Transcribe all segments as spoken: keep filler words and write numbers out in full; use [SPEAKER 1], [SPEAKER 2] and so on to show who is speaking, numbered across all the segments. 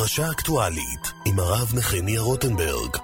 [SPEAKER 1] פרשה אקטואלית עם הרב נחמיה רוטנברג.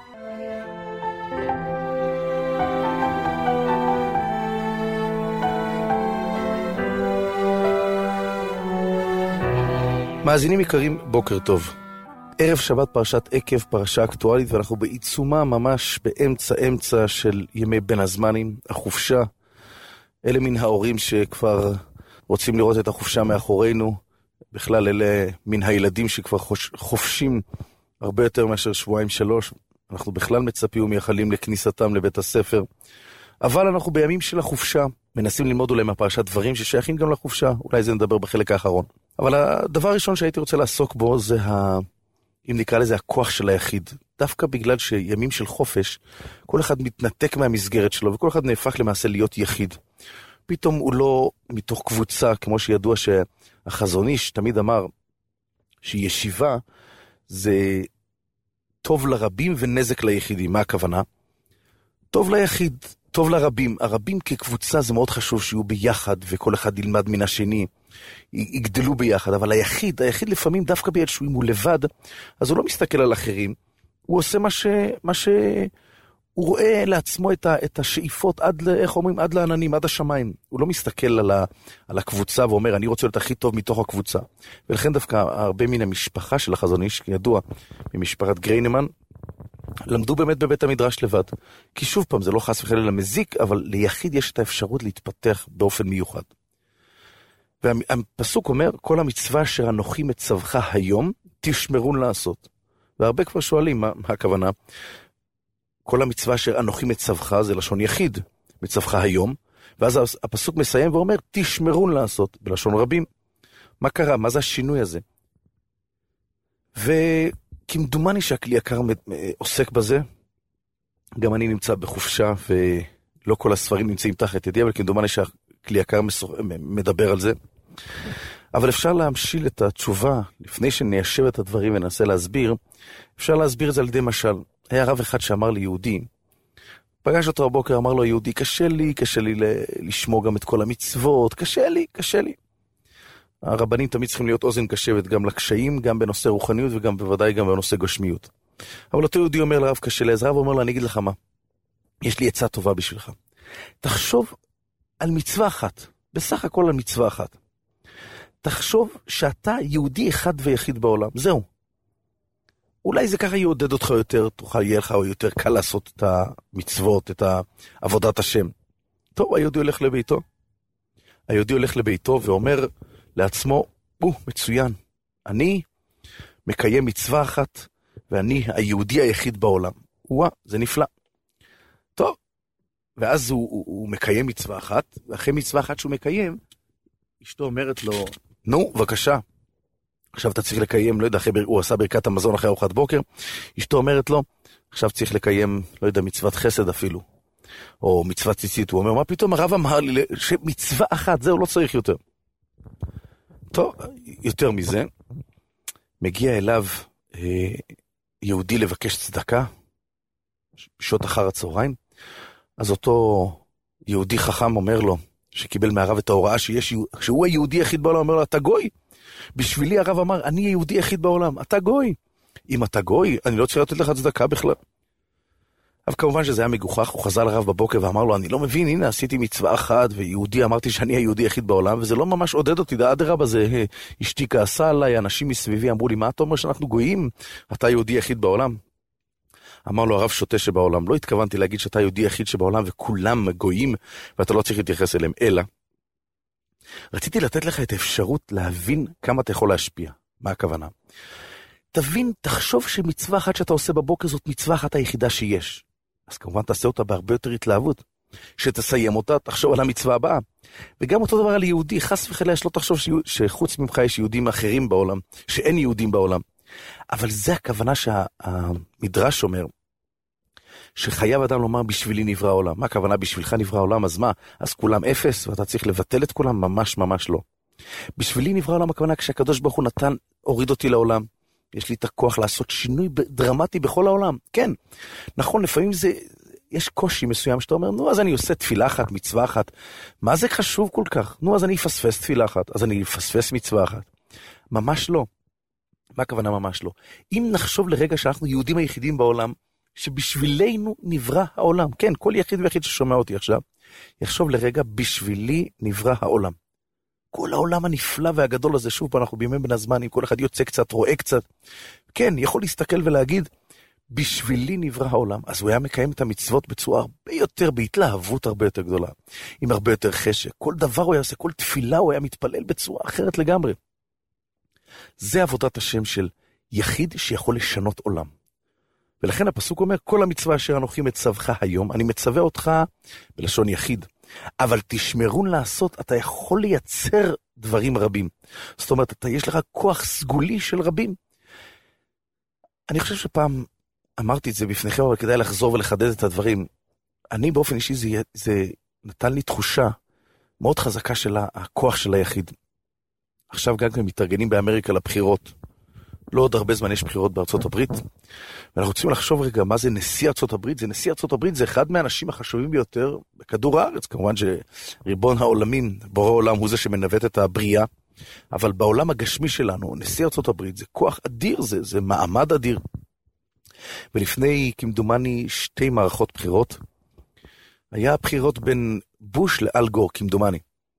[SPEAKER 2] מאזינים יקרים, בוקר טוב. ערב שבת פרשת עקב, פרשה אקטואלית, ואנחנו בעיצומה ממש באמצע אמצע של ימי בין הזמנים, החופשה. אלה מן ההורים שכבר רוצים לראות את החופשה מאחורינו. בכלל אלה מן הילדים שכבר חופשים הרבה יותר מאשר שבועיים שלוש. אנחנו בכלל מצפים ומייחלים לכניסתם לבית הספר. אבל אנחנו בימים של החופשה, מנסים ללמוד אולי מהפרשת דברים ששייכים גם לחופשה. אולי זה נדבר בחלק האחרון. אבל הדבר הראשון שהייתי רוצה לעסוק בו זה, ה... אם נקרא לזה, הכוח של היחיד. דווקא בגלל שימים של חופש, כל אחד מתנתק מהמסגרת שלו, וכל אחד נהפך למעשה להיות יחיד. פתאום הוא לא מתוך קבוצה, כמו שידוע שהחזון איש תמיד אמר, שישיבה זה טוב לרבים ונזק ליחידים. מה הכוונה? טוב ליחיד, טוב לרבים. הרבים כקבוצה זה מאוד חשוב שיהיו ביחד, וכל אחד ילמד מן השני, יגדלו ביחד. אבל היחיד, היחיד לפעמים דווקא ביד שהוא, אם הוא לבד, אז הוא לא מסתכל על אחרים, הוא עושה מה ש... מה ש... הוא רואה לעצמו את, ה, את השאיפות עד, איך אומרים, עד לעננים, עד השמיים. הוא לא מסתכל על, ה, על הקבוצה ואומר, אני רוצה להיות הכי טוב מתוך הקבוצה. ולכן דווקא הרבה מן המשפחה של החזון איש, ידוע, ממשפחת גריינמן, למדו באמת בבית המדרש לבד. כי שוב פעם, זה לא חס וחלילה מזיק, אבל ליחיד יש את האפשרות להתפתח באופן מיוחד. והפסוק אומר, כל המצווה אשר אנוכי מצווך היום, תשמרון לעשות. והרבה כבר שואלים, מה, מה הכוונה? כל המצווה אשר אנוכי מצווך, זה לשון יחיד, מצווך היום, ואז הפסוק מסיים ואומר, תשמרון לעשות, בלשון רבים. מה קרה? מה זה השינוי הזה? וכמדומני שהכלי יקר עוסק בזה, גם אני נמצא בחופשה, ולא כל הספרים נמצאים תחת ידי, אבל כמדומני שהכלי יקר מדבר על זה. אבל אפשר להמשיל את התשובה, לפני שניישב את הדברים וננסה להסביר, אפשר להסביר את זה על ידי משל. היה רב אחד שאמר לי יהודי, פגש אותו הבוקר, אמר לו יהודי, קשה לי, קשה לי לשמור גם את כל המצוות, קשה לי, קשה לי. הרבנים תמיד צריכים להיות אוזן קשבת גם לקשיים, גם בנושא רוחניות וגם בוודאי גם בנושא גשמיות. אבל אותו יהודי אומר לרב, קשה לי, אז רב אומר לו, אני אגיד לך מה, יש לי עצה טובה בשבילך. תחשוב על מצווה אחת, בסך הכל על מצווה אחת. תחשוב שאתה יהודי אחד ויחיד בעולם, זהו. אולי זה ככה יעודד אותך יותר, תוכל יהיה לך יותר קל לעשות את המצוות, את עבודת השם. טוב, היהודי הולך לביתו. היהודי הולך לביתו ואומר לעצמו, או, מצוין, אני מקיים מצווה אחת, ואני היהודי היחיד בעולם. וואה, זה נפלא. טוב, ואז הוא, הוא, הוא מקיים מצווה אחת, ואחרי מצווה אחת שהוא מקיים, אשתו אומרת לו, נו, בבקשה, עכשיו אתה צריך לקיים, לא יודע, אחרי, הוא עשה ברכת המזון אחרי ארוחת בוקר, אשתו אומרת לו, עכשיו צריך לקיים, לא יודע, מצוות חסד אפילו, או מצוות ציצית. הוא אומר, מה פתאום הרב אמר לי, שמצווה אחת, זהו, לא צריך יותר. טוב, יותר מזה, מגיע אליו אה, יהודי לבקש צדקה, בשעות אחר הצהריים, אז אותו יהודי חכם אומר לו, שקיבל מהרב את ההוראה שיש, שהוא היהודי היחיד בעולם, אומר לו, אתה גוי. בשבילי הרב אמר, אני היהודי היחיד בעולם, אתה גוי. אם אתה גוי, אני לא צריך לתת לך צדקה בכלל. אבל כמובן שזה היה מגוחך, הוא חזר לרב בבוקר ואמר לו, אני לא מבין, הנה עשיתי מצווה אחת, ויהודי אמרתי שאני היהודי היחיד בעולם, וזה לא ממש עודד אותי, עד הרב הזה, אשתי כעסה עליי, אנשים מסביבי אמרו לי, מה אתה אומר שאנחנו גויים? אתה היהודי היחיד בעולם. אמר לו הרב שוטה שבעולם, לא התכוונתי להגיד שאתה היהודי היחיד שבעולם, וכולם גויים, ואתה לא צריך להתייחס אליהם, אלא רציתי לתת לך את האפשרות להבין כמה אתה יכול להשפיע. מה הכוונה? תבין, תחשוב שמצווה אחת שאתה עושה בבוקר זאת מצווה אחת היחידה שיש. אז כמובן תעשה אותה בהרבה יותר התלהבות. שתסיים אותה, תחשוב על המצווה הבאה. וגם אותו דבר על יהודי, חס וחלילה שלא תחשוב שחוץ ממך יש יהודים אחרים בעולם, שאין יהודים בעולם. אבל זה הכוונה שהמדרש אומר, שחייב אדם לומר בשבילי נברא העולם. מה הכוונה בשבילך נברא העולם? אז מה? אז כולם אפס ואתה צריך לבטל את כולם? ממש ממש לא. בשבילי נברא העולם הכוונה כשהקדוש ברוך הוא נתן, הוריד אותי לעולם. יש לי את הכוח לעשות שינוי דרמטי בכל העולם. כן, נכון, לפעמים זה, יש קושי מסוים שאתה אומר, נו אז אני עושה תפילה אחת, מצווה אחת. מה זה חשוב כל כך? נו אז אני אפספס תפילה אחת, אז אני אפספס מצווה אחת. ממש לא. מה הכוונה? ממש לא. אם נחשוב לרגע שאנחנו יהודים היחידים בעולם, שבשבילנו נברא העולם, כן, כל יחיד ויחיד ששומע אותי עכשיו, יחשוב לרגע, בשבילי נברא העולם. כל העולם הנפלא והגדול הזה, שוב פה אנחנו בימי בין הזמן, אם כל אחד יוצא קצת, רואה קצת, כן, יכול להסתכל ולהגיד, בשבילי נברא העולם. אז הוא היה מקיים את המצוות בצורה הרבה יותר, בהתלהבות הרבה יותר גדולה, עם הרבה יותר חשק. כל דבר הוא היה עושה, כל תפילה הוא היה מתפלל בצורה אחרת לגמרי. זה עבודת השם של יחיד שיכול לשנות עולם. ולכן הפסוק אומר, כל המצווה אשר אנוכי מצווך היום, אני מצווה אותך בלשון יחיד. אבל תשמרון לעשות, אתה יכול לייצר דברים רבים. זאת אומרת, אתה, יש לך כוח סגולי של רבים. אני חושב שפעם אמרתי את זה בפניכם, אבל כדאי לחזור ולחדד את הדברים. אני באופן אישי, זה, זה נתן לי תחושה מאוד חזקה של הכוח של היחיד. עכשיו גם כן מתארגנים באמריקה לבחירות. לא עוד הרבה זמן יש בחירות בארצות הברית. ואנחנו רוצים לחשוב רגע מה זה נשיא ארצות הברית. זה נשיא ארצות הברית, זה אחד מהאנשים החשובים ביותר בכדור הארץ. כמובן שריבון העולמים, בורא עולם, הוא זה שמנווט את הבריאה. אבל בעולם הגשמי שלנו, נשיא ארצות הברית זה כוח אדיר, זה, זה מעמד אדיר. ולפני כמדומני שתי מערכות בחירות, היה בחירות בין בוש לאל גור, כמדומני.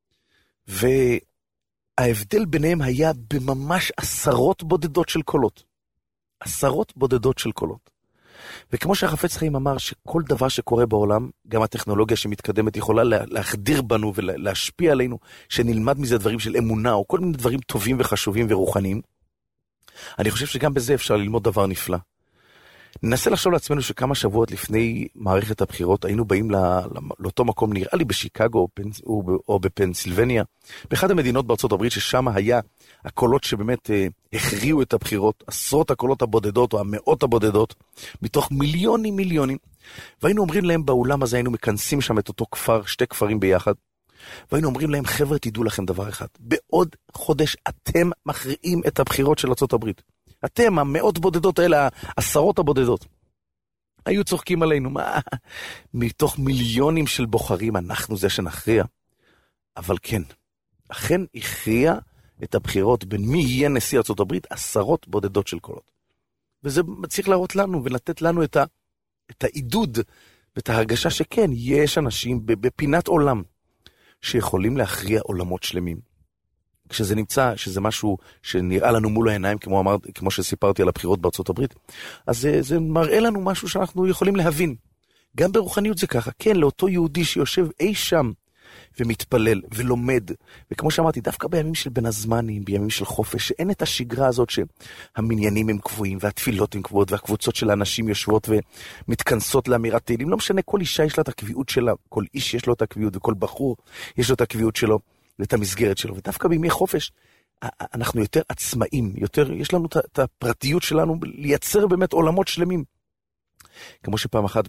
[SPEAKER 2] וההבדל ביניהם היה בממש עשרות בודדות של קולות. עשרות בודדות של קולות. וכמו שהחפץ חיים אמר שכל דבר שקורה בעולם, גם הטכנולוגיה שמתקדמת יכולה להחדיר בנו ולהשפיע עלינו, שנלמד מזה דברים של אמונה, או כל מיני דברים טובים וחשובים ורוחניים. אני חושב שגם בזה אפשר ללמוד דבר נפלא. ננסה לחשוב לעצמנו שכמה שבועות לפני מערכת הבחירות, היינו באים לא, לאותו מקום, נראה לי בשיקגו או, או בפנסילבניה, באחד המדינות בארצות הברית, ששם היה הקולות שבאמת אה, הכריעו את הבחירות, עשרות הקולות הבודדות או המאות הבודדות, מתוך מיליונים מיליונים, והיינו אומרים להם באולם הזה, היינו מכנסים שם את אותו כפר, שתי כפרים ביחד, והיינו אומרים להם, חבר'ה, תדעו לכם דבר אחד, בעוד חודש אתם מכריעים את הבחירות של ארצות הברית. אתם, המאות בודדות האלה, העשרות הבודדות, היו צוחקים עלינו, מה? מתוך מיליונים של בוחרים, אנחנו זה שנכריע. אבל כן, אכן הכריע את הבחירות בין מי יהיה נשיא ארצות הברית, עשרות בודדות של קולות. וזה צריך להראות לנו ולתת לנו את, ה, את העידוד ואת ההרגשה שכן, יש אנשים בפינת עולם שיכולים להכריע עולמות שלמים. כשזה נמצא, שזה משהו שנראה לנו מול העיניים, כמו, אמר, כמו שסיפרתי על הבחירות בארצות הברית, אז זה, זה מראה לנו משהו שאנחנו יכולים להבין. גם ברוחניות זה ככה. כן, לאותו יהודי שיושב אי שם ומתפלל ולומד, וכמו שאמרתי, דווקא בימים של בין הזמנים, בימים של חופש, שאין את השגרה הזאת שהמניינים הם קבועים, והתפילות הם קבועות, והקבוצות של האנשים יושבות ומתכנסות לאמירת תהילים. לא משנה, כל אישה יש לה את הקביעות שלה, כל איש יש לו את הקביעות, וכל בחור יש לו את הקביעות שלו. ואת המסגרת שלו, ודווקא בימי חופש, אנחנו יותר עצמאים, יותר, יש לנו את הפרטיות שלנו, לייצר באמת עולמות שלמים. כמו שפעם אחת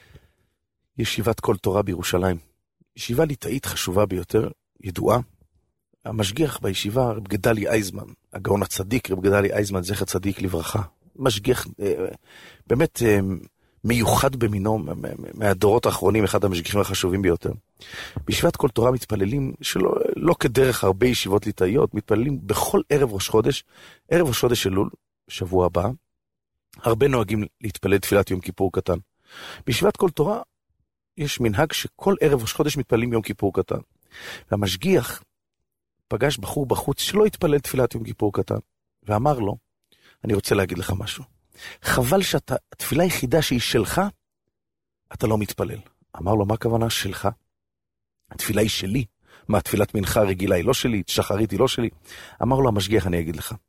[SPEAKER 2] בישיבת כל תורה בירושלים, ישיבה ליטאית חשובה ביותר, ידועה, המשגיח בישיבה, רב גדלי אייזמן, הגאון הצדיק, רב גדלי אייזמן, זכר צדיק לברכה, משגיח באמת מיוחד במינו, מהדורות האחרונים, אחד המשגיחים החשובים ביותר. בישיבת כל תורה מתפללים, שלא לא כדרך הרבה ישיבות ליטאיות, מתפללים בכל ערב ראש חודש, ערב ראש חודש אלול, שבוע הבא, הרבה נוהגים להתפלל תפילת יום כיפור קטן. בישיבת כל תורה יש מנהג שכל ערב ראש חודש מתפללים יום כיפור קטן. והמשגיח פגש בחור בחוץ שלא התפלל תפילת יום כיפור קטן, ואמר לו, אני רוצה להגיד לך משהו. חבל שאתה, התפילה היחידה שהיא שלך, אתה לא מתפלל. אמר לו, מה הכוונה שלך? התפילה היא שלי. מה, תפילת מנחה רגילה היא לא שלי, שחרית היא לא שלי? אמר לו המשגיח, אני אגיד לך.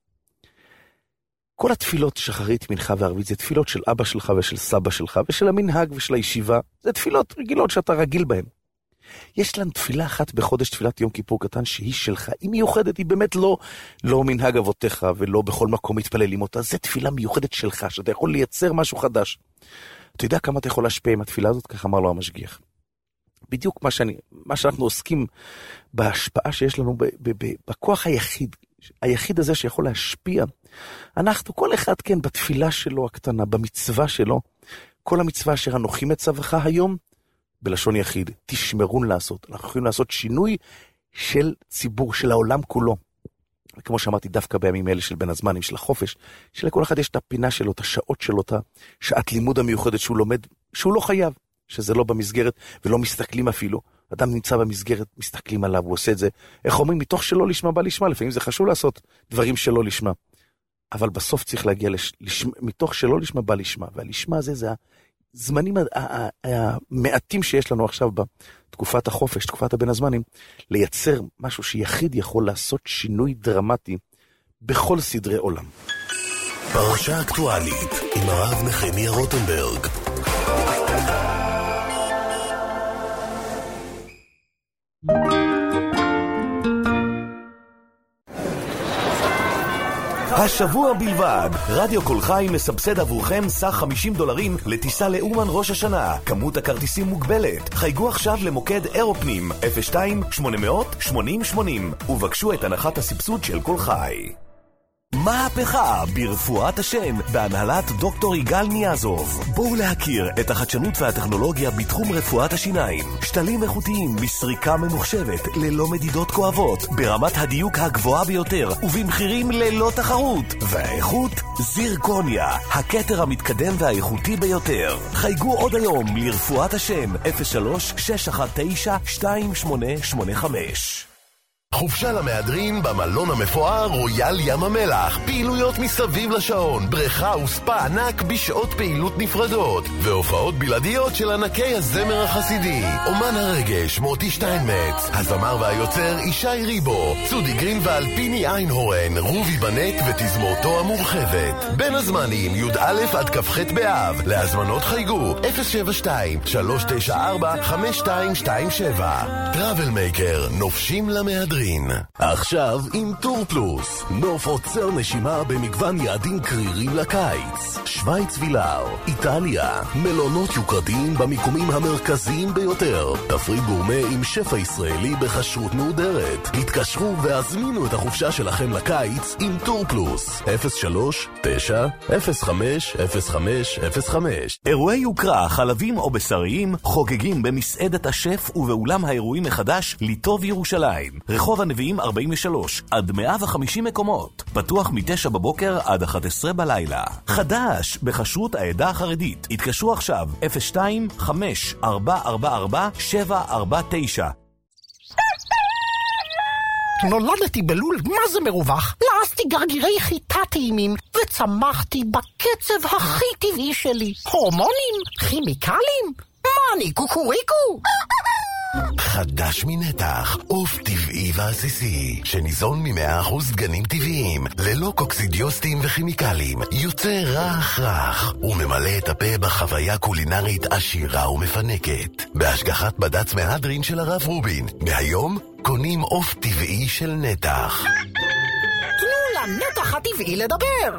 [SPEAKER 2] כל התפילות שחרית, מנחה וערבית, זה תפילות של אבא שלך ושל סבא שלך, ושל המנהג ושל הישיבה. זה תפילות רגילות שאתה רגיל בהן. יש לנו תפילה אחת בחודש, תפילת יום כיפור קטן, שהיא שלך. היא מיוחדת, היא באמת לא, לא מנהג אבותיך, ולא בכל מקום מתפללים אותה. זה תפילה מיוחדת שלך, שאתה יכול לייצר משהו חדש. אתה יודע כמה אתה יכול להשפיע עם התפילה הזאת? כך אמר לו המשגיח. בדיוק מה, שאני, מה שאנחנו עוסקים בהשפעה שיש לנו ב, ב, ב, בכוח היחיד, היחיד הזה שיכול להשפיע. אנחנו, כל אחד כן, בתפילה שלו הקטנה, במצווה שלו, כל המצווה אשר אנוכי מצווך היום, בלשון יחיד, תשמרון לעשות. אנחנו יכולים לעשות שינוי של ציבור, של העולם כולו. כמו שאמרתי, דווקא בימים אלה של בין הזמנים של החופש, שלכל אחד יש את הפינה שלו, את השעות שלו, את השעת לימוד המיוחדת שהוא לומד, שהוא לא חייב, שזה לא במסגרת ולא מסתכלים אפילו. אדם נמצא במסגרת, מסתכלים עליו, הוא עושה את זה. איך אומרים? מתוך שלא לשמה בא לשמה, לפעמים זה חשוב לעשות דברים שלא לשמה. אבל בסוף צריך להגיע לש... לשמה, מתוך שלא לשמה בא לשמה, והלשמה הזה זה הזמנים המעטים שיש לנו עכשיו בתקופת החופש, תקופת הבין הזמנים, לייצר משהו שיחיד יכול לעשות שינוי דרמטי בכל סדרי עולם.
[SPEAKER 1] פרשה אקטואלית עם הרב נחמיה רוטנברג.
[SPEAKER 3] השבוע בלבד, רדיו כל חי מסבסד עבורכם סך חמישים דולרים לטיסה לאומן ראש השנה. כמות הכרטיסים מוגבלת. חייגו עכשיו למוקד אירופנים אפס שתיים שמונה אפס אפס שמונים שמונים ובקשו את הנחת הסבסוד של כל חי. מהפכה ברפואת השן בהנהלת דוקטור יגאל ניאזוב. בואו להכיר את החדשנות והטכנולוגיה בתחום רפואת השיניים. שתלים איכותיים בסריקה ממוחשבת ללא מדידות כואבות, ברמת הדיוק הגבוהה ביותר ובמחירים ללא תחרות. והאיכות זירקוניה, הכתר המתקדם והאיכותי ביותר. חייגו עוד היום לרפואת השן אפס שלוש שש אחת תשע שתיים שמונה שמונה חמש.
[SPEAKER 1] חופשה למהדרין במלון המפואר רויאל ים המלח. פעילויות מסביב לשעון, בריכה וספה ענק בשעות פעילות נפרדות, והופעות בלעדיות של ענקי הזמר החסידי. אומן הרגש מוטי שטיינמץ, הזמר והיוצר ישי ריבו, צודי גרינוולד, פיני איינהורן, רובי בנט ותזמורתו המורחבת. בין הזמנים י"א עד כ"ח באב. להזמנות חייגו אפס שבע שתיים שלוש תשע ארבע חמש שתיים שתיים שבע. טראבל מייקר, נופשים למהדרין.
[SPEAKER 3] עכשיו עם טור פלוס, נוף עוצר נשימה במגוון יעדים קרירים לקיץ. שוויץ וילאו, איטליה, מלונות יוקרתיים במיקומים המרכזיים ביותר, תפריט גורמה עם שפע ישראלי בחשרות מהודרת. התקשרו והזמינו את החופשה שלכם לקיץ עם טור פלוס אפס שלוש תשע אפס חמש אפס חמש אפס חמש. אירועי יוקרה, חלבים או בשריים חוגגים במסעדת השף ובאולם האירועים החדש ליטוב ירושלים, רחוב הנביאים ארבעים ושלוש, עד מאה וחמישים מקומות. פתוח מתשע בבוקר עד אחת עשרה בלילה. חדש בחשרות העדה החרדית. התקשרו עכשיו אפס שתיים חמש ארבע ארבע ארבע שבע ארבע תשע.
[SPEAKER 4] נולדתי בלול מה זה מרווח, לעסתי גרגירי חיטה טעימים וצמחתי בקצב הכי טבעי שלי. הורמונים? כימיקלים? מה אני קוקוריקו?
[SPEAKER 1] חדש מנתח, עוף טבעי ועסיסי, שניזון מ-מאה אחוז דגנים טבעיים, ללא קוקסידיוסטים וכימיקלים, יוצא רך רך, וממלא את הפה בחוויה קולינרית עשירה ומפנקת. בהשגחת בד"ץ מהדרין של הרב רובין, מהיום קונים עוף טבעי של נתח.
[SPEAKER 4] תנו לנתח הטבעי לדבר.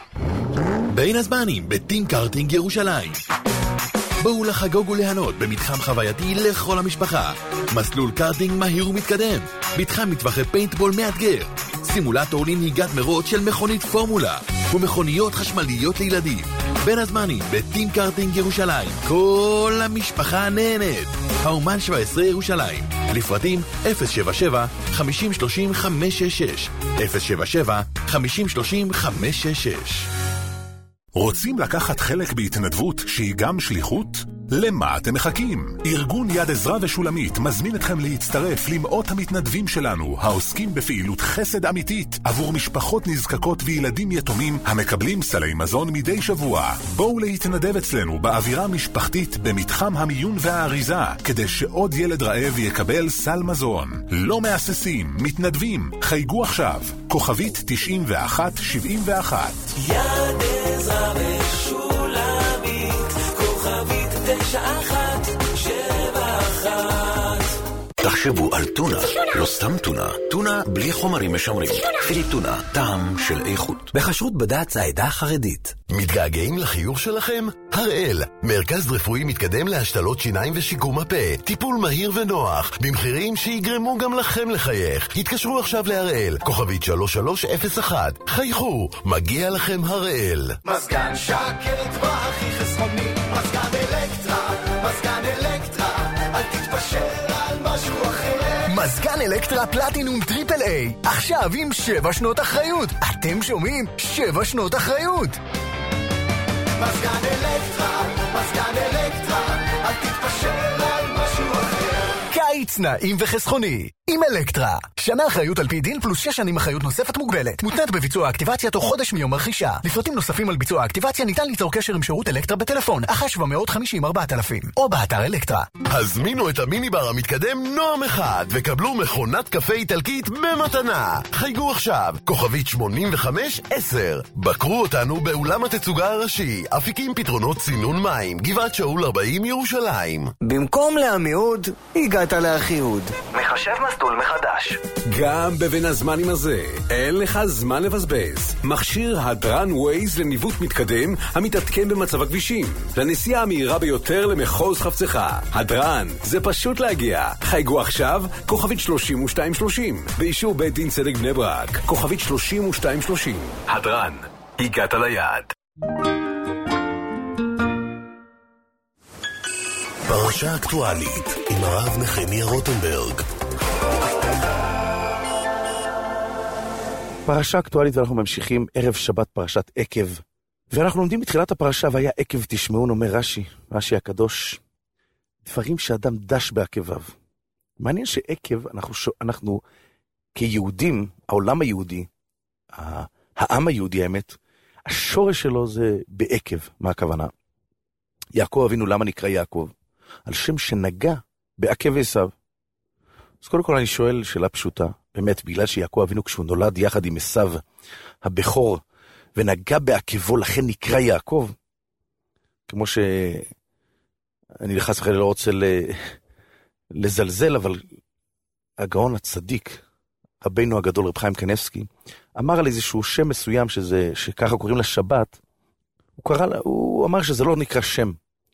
[SPEAKER 5] בין הזמנים בטים קארטינג ירושלים. בואו לחגוג ולהנות במתחם חווייתי לכל המשפחה. מסלול קארטינג מהיר ומתקדם, מתחם מטווחי פיינטבול מאתגר, סימולטור לנהיגת מרוץ של מכונית פורמולה ומכוניות חשמליות לילדים. בין הזמנים בטים קארטינג ירושלים, כל המשפחה נהנית. האומן שבע עשרה ירושלים. לפרטים אפס שבע שבע חמש שלוש חמש שש שש אפס שבע שבע חמש שלוש חמש שש שש.
[SPEAKER 6] רוצים לקחת חלק בהתנדבות שהיא גם שליחות? למה אתם מחכים? ארגון יד עזרא ושולמית מזמין אתכם להצטרף למאות המתנדבים שלנו העוסקים בפעילות חסד אמיתית עבור משפחות נזקקות וילדים יתומים המקבלים סלי מזון מדי שבוע. בואו להתנדב אצלנו באווירה משפחתית במתחם המיון והאריזה כדי שעוד ילד רעב יקבל סל מזון. לא מאססים, מתנדבים. חייגו עכשיו, כוכבית תשעים ואחת שבעים ואחת.
[SPEAKER 7] יד עזרא ושולמית, כוכבית תשע אחת שבע אחת.
[SPEAKER 1] תחשבו על טונה, לא סתם טונה, טונה בלי חומרים משמרים. פיליטונה, טעם של איכות.
[SPEAKER 3] בחשרות בד"ץ העדה החרדית.
[SPEAKER 1] מתגעגעים לחיוך שלכם? הראל, מרכז רפואי מתקדם להשתלות שיניים ושיקום הפה. טיפול מהיר ונוח, במחירים שיגרמו גם לכם לחייך. התקשרו עכשיו להראל, כוכבית שלוש שלוש אפס אחת. חייכו, מגיע לכם הראל.
[SPEAKER 8] מזגן שקט והכי חסכוני, מזגן אלקטרה, מזגן אלקטרה, אל תתפשר על על משהו אחר.
[SPEAKER 9] מזגן אלקטרה פלטינום טריפל איי, עכשיו עם שבע שנות אחריות. אתם שומעים? שבע שנות אחריות.
[SPEAKER 8] מזגן אלקטרה, מזגן אלקטרה, אל תתפשר על משהו אחר.
[SPEAKER 9] קיץ נעים וחסכוני עם אלקטרה. שנה אחריות על פי דין פלוס שש שנים אחריות נוספת מוגבלת. מותנית בביצוע האקטיבציה תוך חודש מיום הרכישה. לפרטים נוספים על ביצוע האקטיבציה ניתן ליצור קשר עם שירות אלקטרה בטלפון אחת שבע מאות חמישים ארבעת אלפים או באתר אלקטרה.
[SPEAKER 1] הזמינו את המיני בר המתקדם נועם אחד וקבלו מכונת קפה איטלקית במתנה. חייגו עכשיו, כוכבית שמונים וחמש עשר. בקרו אותנו באולם התצוגה הראשי, אפיקים פתרונות צינון מים, גבעת שאול ארבעים ירושלים.
[SPEAKER 10] במקום לעמיהוד, הגעת לאחיהוד.
[SPEAKER 9] מחשב מסלול מחדש.
[SPEAKER 11] גם בבין הזמנים הזה, אין לך זמן לבזבז. מכשיר הדרן ווייז לניווט מתקדם המתעדכן במצב הכבישים. לנסיעה המהירה ביותר למחוז חפצך. הדרן, זה פשוט להגיע. חייגו עכשיו, כוכבית שלושים ושתיים שלושים. באישור בית דין צדק בני ברק, כוכבית שלושים ושתיים שלושים. הדרן, הגעת ליעד.
[SPEAKER 3] פרשה אקטואלית עם הרב נחמיה רוטנברג.
[SPEAKER 2] פרשה אקטואלית, ואנחנו ממשיכים ערב שבת פרשת עקב. ואנחנו לומדים בתחילת הפרשה, והיה עקב תשמעון, אומר רש"י, רש"י הקדוש, דברים שאדם דש בעקביו. מעניין שעקב, אנחנו, אנחנו כיהודים, העולם היהודי, העם היהודי האמת, השורש שלו זה בעקב. מה הכוונה? יעקב אבינו, למה נקרא יעקב? על שם שנגע בעקב עשיו. אז קודם כל אני שואל שאלה פשוטה, באמת, בגלל שיעקב אבינו כשהוא נולד יחד עם עשיו הבכור, ונגע בעקבו, לכן נקרא יעקב, כמו שאני לחץ בכלל לא רוצה לזלזל, אבל הגאון הצדיק, רבינו הגדול רב חיים קניבסקי, אמר על איזשהו שם מסוים, שזה, שככה קוראים לשבת, הוא, קרא, הוא אמר שזה לא נקרא שם,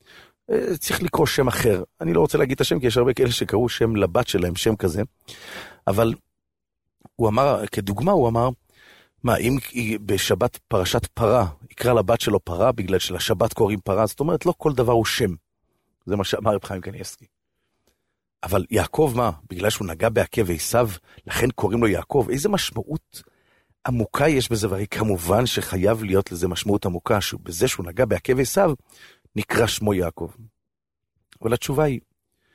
[SPEAKER 2] צריך לקרוא שם אחר. אני לא רוצה להגיד את השם, כי יש הרבה כאלה שקראו שם לבת שלהם, שם כזה. אבל הוא אמר, כדוגמה הוא אמר, מה, אם בשבת פרשת פרה, יקרא לבת שלו פרה, בגלל שלשבת קוראים פרה, זאת אומרת, לא כל דבר הוא שם. זה מה שאמר רב חיים קניבסקי. אבל יעקב מה? בגלל שהוא נגע בעקב עשיו, לכן קוראים לו יעקב. איזה משמעות עמוקה יש בזה, והרי כמובן שחייב להיות לזה משמעות עמוקה, שבזה שהוא נגע בעקב עשיו, נקרא שמו יעקב. אבל התשובה היא,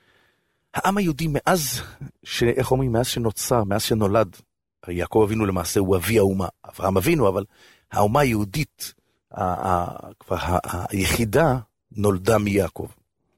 [SPEAKER 2] העם היהודי מאז, ש... איך אומרים, מאז שנוצר, מאז שנולד, יעקב אבינו למעשה הוא אבי האומה, אברהם אבינו, אבל האומה היהודית, ה... ה... כבר ה... היחידה, נולדה מיעקב.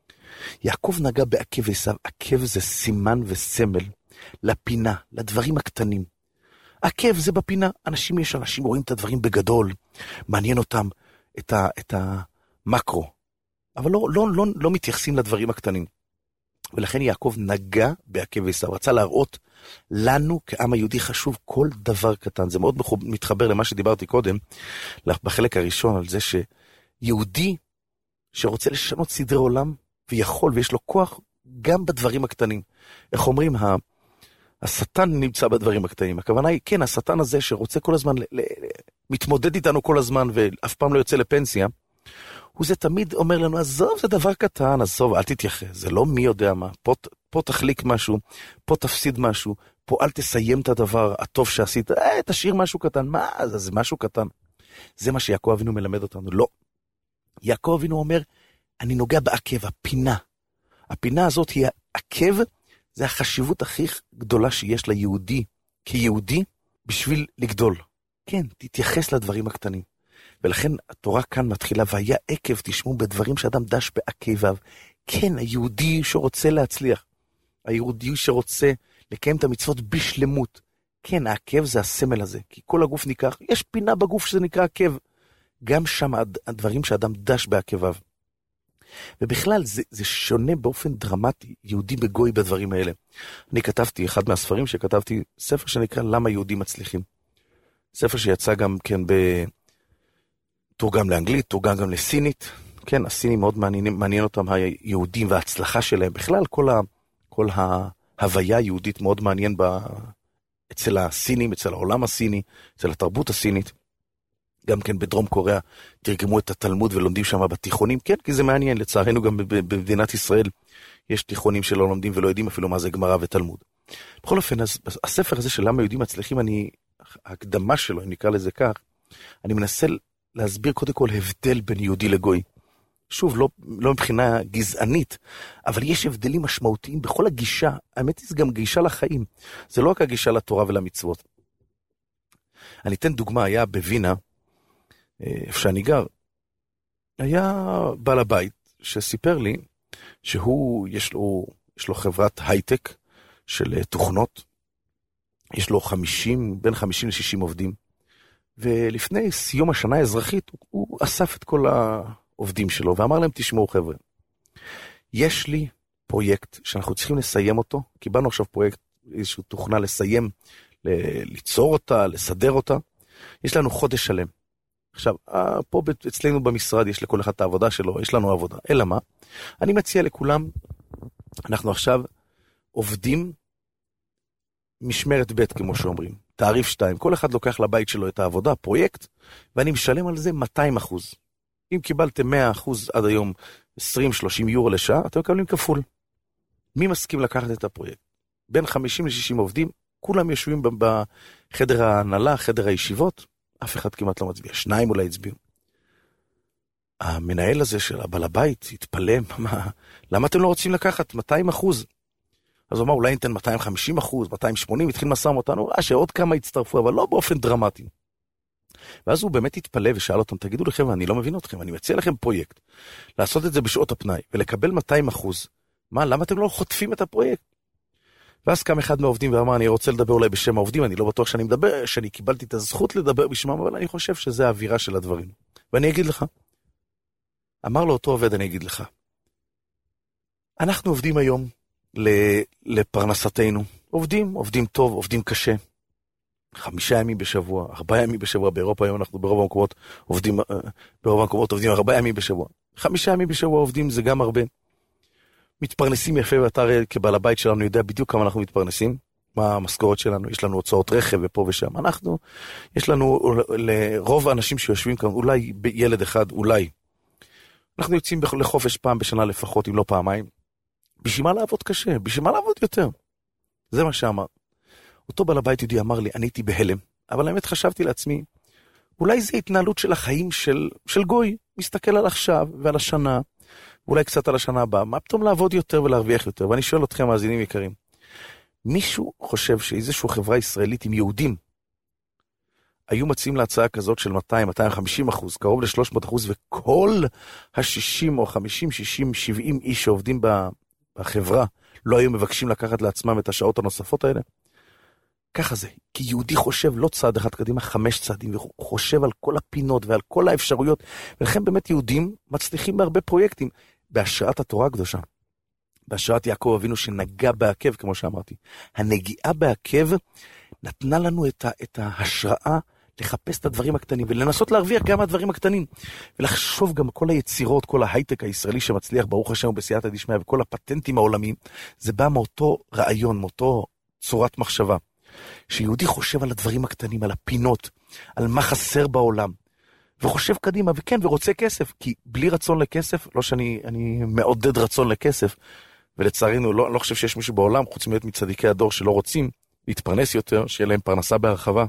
[SPEAKER 2] יעקב נגע בעקב עשיו, עקב זה סימן וסמל, לפינה, לדברים הקטנים. עקב זה בפינה, אנשים יש, אנשים רואים את הדברים בגדול, מעניין אותם את, ה... את המקרו. אבל לא, לא, לא, לא מתייחסים לדברים הקטנים. ולכן יעקב נגע בעקב עשיו, רצה להראות לנו כעם היהודי חשוב כל דבר קטן. זה מאוד מתחבר למה שדיברתי קודם, בחלק הראשון, על זה שיהודי שרוצה לשנות סדרי עולם, ויכול ויש לו כוח גם בדברים הקטנים. איך אומרים, השטן נמצא בדברים הקטנים. הכוונה היא, כן, השטן הזה שרוצה כל הזמן, מתמודד איתנו כל הזמן, ואף פעם לא יוצא לפנסיה, הוא זה תמיד אומר לנו, עזוב, זה דבר קטן, עזוב, אל תתייחס, זה לא מי יודע מה, פה, פה תחליק משהו, פה תפסיד משהו, פה אל תסיים את הדבר הטוב שעשית, אה, תשאיר משהו קטן, מה, זה, זה משהו קטן. זה מה שיעקב אבינו מלמד אותנו, לא. יעקב אבינו אומר, אני נוגע בעקב, הפינה. הפינה הזאת היא העקב, זה החשיבות הכי גדולה שיש ליהודי, כיהודי, בשביל לגדול. כן, תתייחס לדברים הקטנים. ולכן התורה כאן מתחילה, והיה עקב, תשמעו בדברים שאדם דש בעקביו. כן, היהודי שרוצה להצליח, היהודי שרוצה לקיים את המצוות בשלמות. כן, העקב זה הסמל הזה, כי כל הגוף ניקח, יש פינה בגוף שזה נקרא עקב. גם שם הדברים שאדם דש בעקביו. ובכלל זה, זה שונה באופן דרמטי, יהודי בגוי בדברים האלה. אני כתבתי, אחד מהספרים שכתבתי, ספר שנקרא למה יהודים מצליחים. ספר שיצא גם כן ב... תורגם לאנגלית, תורגם גם לסינית. כן, הסינים מאוד מעניינים, מעניין אותם היהודים וההצלחה שלהם. בכלל, כל, ה, כל ההוויה היהודית מאוד מעניין ב, אצל הסינים, אצל העולם הסיני, אצל התרבות הסינית. גם כן בדרום קוריאה תרגמו את התלמוד ולומדים שם בתיכונים. כן, כי זה מעניין. לצערנו גם במדינת ישראל יש תיכונים שלא לומדים ולא יודעים אפילו מה זה גמרא ותלמוד. בכל אופן, אז, הספר הזה של למה יהודים מצליחים, אני, ההקדמה שלו, אם נקרא לזה כך, אני מנסה להסביר קודם כל הבדל בין יהודי לגוי. שוב, לא, לא מבחינה גזענית, אבל יש הבדלים משמעותיים בכל הגישה. האמת היא, זה גם גישה לחיים. זה לא רק הגישה לתורה ולמצוות. אני אתן דוגמה, היה בווינה, איפה שאני גר, היה בעל הבית שסיפר לי שהוא, יש לו, יש לו חברת הייטק של תוכנות, יש לו חמישים, בין חמישים לשישים עובדים, ולפני סיום השנה האזרחית, הוא, הוא אסף את כל העובדים שלו, ואמר להם, תשמעו חבר'ה, יש לי פרויקט שאנחנו צריכים לסיים אותו, קיבלנו עכשיו פרויקט, איזושהי תוכנה לסיים, ליצור אותה, לסדר אותה, יש לנו חודש שלם. עכשיו, פה אצלנו במשרד יש לכל אחד את העבודה שלו, יש לנו עבודה. אלא מה? אני מציע לכולם, אנחנו עכשיו עובדים משמרת ב' כמו שאומרים, תעריף שתיים. כל אחד לוקח לבית שלו את העבודה, פרויקט, ואני משלם על זה מאתיים אחוז. אם קיבלתם מאה אחוז עד היום עשרים שלושים יורו לשעה, אתם מקבלים כפול. מי מסכים לקחת את הפרויקט? בין חמישים לשישים עובדים, כולם יושבים בחדר ההנהלה, חדר הישיבות, אף אחד כמעט לא מצביע, שניים אולי הצביעו. המנהל הזה של הבעל הבית התפלא, מה, למה אתם לא רוצים לקחת מאתיים אחוז? אז הוא אמר, אולי ניתן מאתיים וחמישים אחוז, מאתיים ושמונים, התחיל מסע ומתן, הוא ראה שעוד כמה הצטרפו, אבל לא באופן דרמטי. ואז הוא באמת התפלא ושאל אותם, תגידו לכם, אני לא מבין אתכם, אני מציע לכם פרויקט, לעשות את זה בשעות הפנאי, ולקבל מאתיים אחוז, מה, למה אתם לא חוטפים את הפרויקט? ואז קם אחד מהעובדים ואמר, אני רוצה לדבר אולי בשם העובדים, אני לא בטוח שאני מדבר, שאני קיבלתי את הזכות לדבר בשמם, אבל אני חושב שזה האווירה של הדברים. ואני אגיד לך, אמר לו אותו עובד, אני אגיד לך, אנחנו עובדים היום לפרנסתנו, עובדים, עובדים טוב, עובדים קשה, חמישה ימים בשבוע, ארבעה ימים בשבוע, באירופה היום אנחנו ברוב המקומות עובדים, ברוב המקומות עובדים ארבעה ימים בשבוע, חמישה ימים בשבוע עובדים, זה גם הרבה. מתפרנסים יפה, ואתה הרי כבעל הבית שלנו יודע בדיוק כמה אנחנו מתפרנסים, מה המשכורת שלנו, יש לנו הוצאות רכב ופה ושם, אנחנו, יש לנו לרוב האנשים שיושבים כאן, אולי ילד אחד, אולי, אנחנו יוצאים לחופש פעם בשנה לפחות, אם לא פעמיים, בשביל מה לעבוד קשה, בשביל מה לעבוד יותר, זה מה שאמר. אותו בעל הבית יהודי אמר לי, אני הייתי בהלם, אבל האמת חשבתי לעצמי, אולי זה התנהלות של החיים של, של גוי, מסתכל על עכשיו ועל השנה, אולי קצת על השנה הבאה, מה פתאום לעבוד יותר ולהרוויח יותר? ואני שואל אתכם, מאזינים יקרים, מישהו חושב שאיזושהי חברה ישראלית עם יהודים, היו מציעים להצעה כזאת של מאתיים, מאתיים וחמישים אחוז, קרוב ל-שלוש מאות אחוז, וכל ה-שישים או חמישים, שישים, שבעים איש שעובדים בחברה, לא היו מבקשים לקחת לעצמם את השעות הנוספות האלה? ככה זה, כי יהודי חושב לא צעד אחד קדימה, חמש צעדים, והוא חושב על כל הפינות ועל כל האפשרויות, ולכן באמת יהודים מצליחים בהרבה פרויקטים, בהשראת התורה הקדושה, בהשראת יעקב אבינו שנגע בעקב, כמו שאמרתי. הנגיעה בעקב נתנה לנו את, ה, את ההשראה לחפש את הדברים הקטנים, ולנסות להרוויח גם הדברים הקטנים, ולחשוב גם כל היצירות, כל ההייטק הישראלי שמצליח, ברוך השם ובסייעתא דשמיא, וכל הפטנטים העולמיים, זה בא מאותו רעיון, מאותו צורת מחשבה. שיהודי חושב על הדברים הקטנים, על הפינות, על מה חסר בעולם, וחושב קדימה, וכן, ורוצה כסף, כי בלי רצון לכסף, לא שאני אני מעודד רצון לכסף, ולצערנו, לא, לא חושב שיש מישהו בעולם, חוץ מלהיות מצדיקי הדור שלא רוצים להתפרנס יותר, שיהיה להם פרנסה בהרחבה.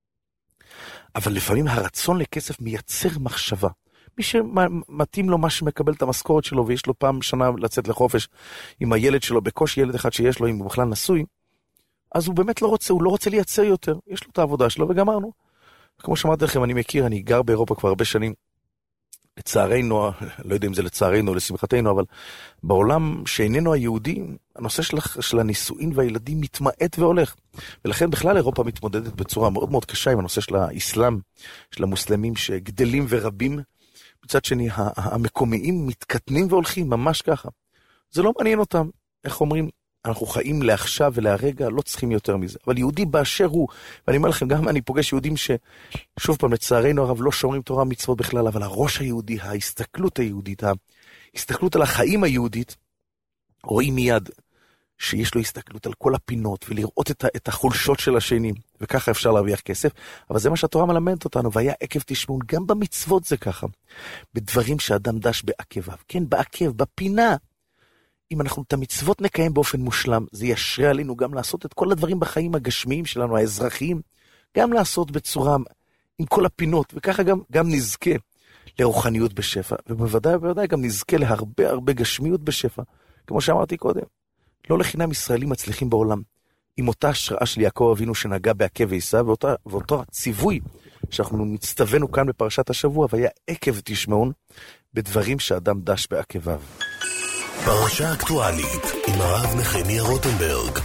[SPEAKER 2] אבל לפעמים הרצון לכסף מייצר מחשבה. מי שמתאים לו מה שמקבל את המשכורת שלו, ויש לו פעם שנה לצאת לחופש עם הילד שלו, בקושי ילד אחד שיש לו, אם הוא בכלל נשוי, אז הוא באמת לא רוצה, הוא לא רוצה לייצר יותר. יש לו את העבודה שלו וגמרנו. כמו שאמרתי לכם, אני מכיר, אני גר באירופה כבר הרבה שנים. לצערנו, לא יודע אם זה לצערנו או לשמחתנו, אבל בעולם שאיננו היהודי, הנושא של, של הנישואין והילדים מתמעט והולך. ולכן בכלל אירופה מתמודדת בצורה מאוד מאוד קשה עם הנושא של האסלאם, של המוסלמים שגדלים ורבים. מצד שני, המקומיים מתקטנים והולכים, ממש ככה. זה לא מעניין אותם, איך אומרים? אנחנו חיים לעכשיו ולהרגע, לא צריכים יותר מזה. אבל יהודי באשר הוא, ואני אומר לכם, גם אני פוגש יהודים ששוב פעם, לצערנו הרב, לא שומרים תורה מצוות בכלל, אבל הראש היהודי, ההסתכלות היהודית, ההסתכלות על החיים היהודית, רואים מיד שיש לו הסתכלות על כל הפינות, ולראות את, את החולשות של השנים, וככה אפשר להרוויח כסף, אבל זה מה שהתורה מלמדת אותנו, והיה עקב תשמעון, גם במצוות זה ככה, בדברים שאדם דש בעקביו, כן, בעקב, בפינה, אם אנחנו את המצוות נקיים באופן מושלם, זה ישרה עלינו גם לעשות את כל הדברים בחיים הגשמיים שלנו, האזרחיים, גם לעשות בצורה, עם כל הפינות, וככה גם, גם נזכה לרוחניות בשפע, ובוודאי ובוודאי גם נזכה להרבה הרבה גשמיות בשפע, כמו שאמרתי קודם. לא לחינם ישראלים מצליחים בעולם, עם אותה השראה של יעקב אבינו שנגע בעקב ועשיו, ואותה, ואותו ציווי שאנחנו מצטווינו כאן בפרשת השבוע, והיה עקב תשמעון בדברים שאדם דש בעקביו.
[SPEAKER 3] פרשה אקטואלית עם הרב נחמיה רוטנברג.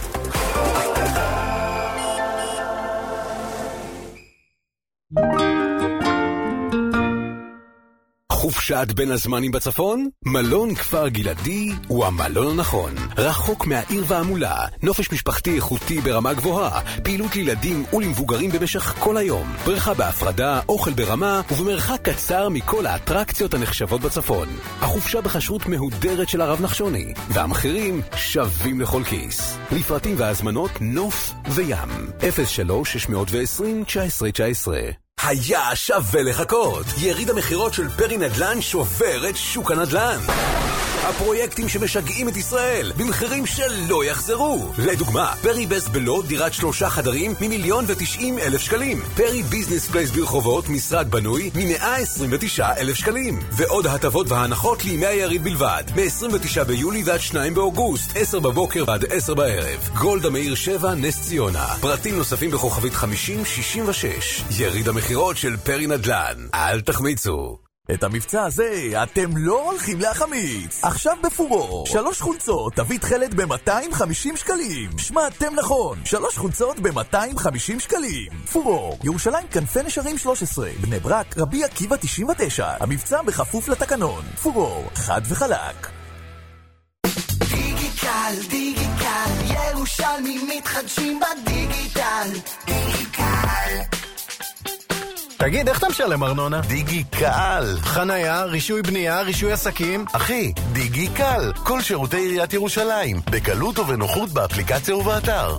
[SPEAKER 11] חופשת בין הזמנים בצפון? מלון כפר גלעדי הוא המלון הנכון. רחוק מהעיר והמולה, נופש משפחתי איכותי ברמה גבוהה, פעילות לילדים ולמבוגרים במשך כל היום, בריכה בהפרדה, אוכל ברמה ובמרחק קצר מכל האטרקציות הנחשבות בצפון. החופשה בחשרות מהודרת של הרב נחשוני, והמחירים שווים לכל כיס. לפרטים והזמנות נוף וים. אפס שלוש שש עשרים תשע עשרה תשע עשרה.
[SPEAKER 3] היה שווה לחכות. יריד המחירות של פרי נדל"ן שובר את שוק הנדל"ן. הפרויקטים שמשגעים את ישראל במחירים שלא יחזרו. לדוגמה, פרי בסט בלוד דירת שלושה חדרים ממיליון ותשעים אלף שקלים. פרי ביזנס פלייס ברחובות משרד בנוי ממאה עשרים ותשעה אלף שקלים. ועוד הטבות והנחות לימי היריד בלבד. מ-עשרים ותשעה ביולי ועד שניים באוגוסט, עשר בבוקר ועד עשר בערב. גולדה מאיר שבע, נס ציונה. פרטים נוספים בכוכבית חמישים שישים ושש. יריד המחירות של פרי נדל"ן. אל תחמיצו.
[SPEAKER 12] את המבצע הזה אתם לא הולכים להחמיץ. עכשיו בפורור, שלוש חולצות תביא תחלת ב-מאתיים וחמישים שקלים. שמעתם נכון, שלוש חולצות ב-מאתיים וחמישים שקלים. פורור, ירושלים כנפי נשרים שלוש עשרה, בני ברק, רבי עקיבא תשעים ותשע. המבצע בכפוף לתקנון. פורור, חד וחלק.
[SPEAKER 8] דיגיטל, דיגיטל, ירושלמים מתחדשים בדיגיטל. דיגיטל.
[SPEAKER 13] תגיד, איך אתה משלם ארנונה?
[SPEAKER 1] דיגי קל.
[SPEAKER 13] חנייה, רישוי בנייה, רישוי עסקים.
[SPEAKER 1] אחי, דיגי קל. כל שירותי עיריית ירושלים. בקלות ובנוחות באפליקציה ובאתר.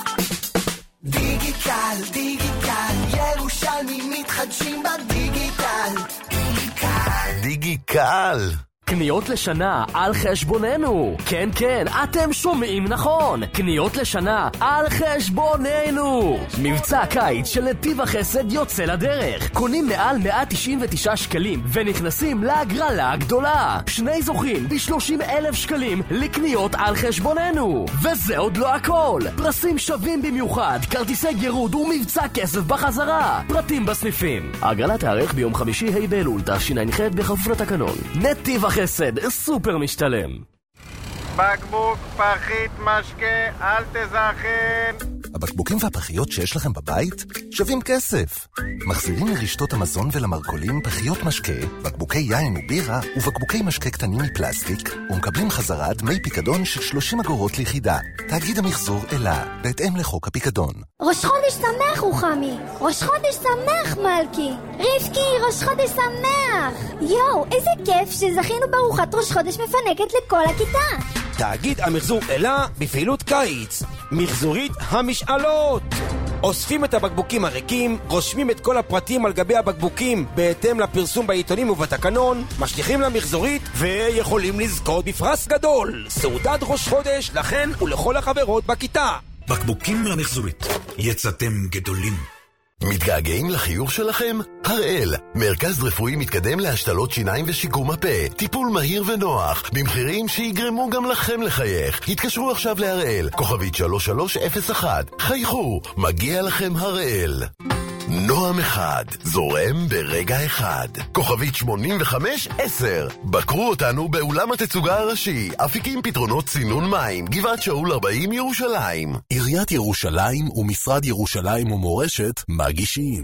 [SPEAKER 8] דיגיטל, דיגיטל, ירושלמים מתחדשים בדיגיטל. דיגיטל.
[SPEAKER 1] דיגי קל.
[SPEAKER 14] קניות לשנה על חשבוננו. כן, כן, אתם שומעים נכון. קניות לשנה על חשבוננו. מבצע קיץ של נתיב החסד יוצא לדרך. קונים מעל מאה תשעים ותשעה שקלים ונכנסים להגרלה הגדולה. שני זוכים ב-שלושים אלף שקלים לקניות על חשבוננו. וזה עוד לא הכל. פרסים שווים במיוחד, כרטיסי גירוד ומבצע כסף בחזרה. פרטים בסניפים. ההגרלה תארך ביום חמישי ה' באלול תשע"ח בכפוף לתקנון. נתיב החסד חסד, סופר משתלם.
[SPEAKER 15] בקבוק, פחית, משקה, אל תזכן.
[SPEAKER 3] הבקבוקים והפחיות שיש לכם בבית שווים כסף. מחזירים לרשתות המזון ולמרכולים פחיות משקה, בקבוקי יין ובירה ובקבוקי משקה קטנים מפלסטיק, ומקבלים חזרה דמי פיקדון של שלושים אגורות ליחידה. תאגיד המחזור אלה, בהתאם לחוק הפיקדון.
[SPEAKER 16] ראש חודש שמח רוחמי, ראש חודש שמח מלכי, רבקי, ראש חודש שמח. יואו, איזה כיף שזכינו בארוחת ראש חודש מפנקת לכל הכיתה.
[SPEAKER 17] תאגיד המחזור אלה בפעילות קיץ. מחזורית המשאלות. אוספים את הבקבוקים הריקים, רושמים את כל הפרטים על גבי הבקבוקים בהתאם לפרסום בעיתונים ובתקנון, משליחים למחזורית ויכולים לזכות בפרס גדול. סעודת ראש חודש לכן ולכל החברות בכיתה.
[SPEAKER 5] בקבוקים למחזורית. יצאתם גדולים.
[SPEAKER 1] מתגעגעים לחיוך שלכם? הראל, מרכז רפואי מתקדם להשתלות שיניים ושיקום הפה. טיפול מהיר ונוח, במחירים שיגרמו גם לכם לחייך. התקשרו עכשיו להראל, כוכבית שלוש שלוש אפס אחת. חייכו, מגיע לכם הראל. נועם אחד, זורם ברגע אחד. כוכבית שמונים וחמש עשר. בקרו אותנו באולם התצוגה הראשי, אפיקים פתרונות צינון מים, גבעת שאול ארבעים ירושלים.
[SPEAKER 3] עיריית ירושלים ומשרד ירושלים ומורשת מגישים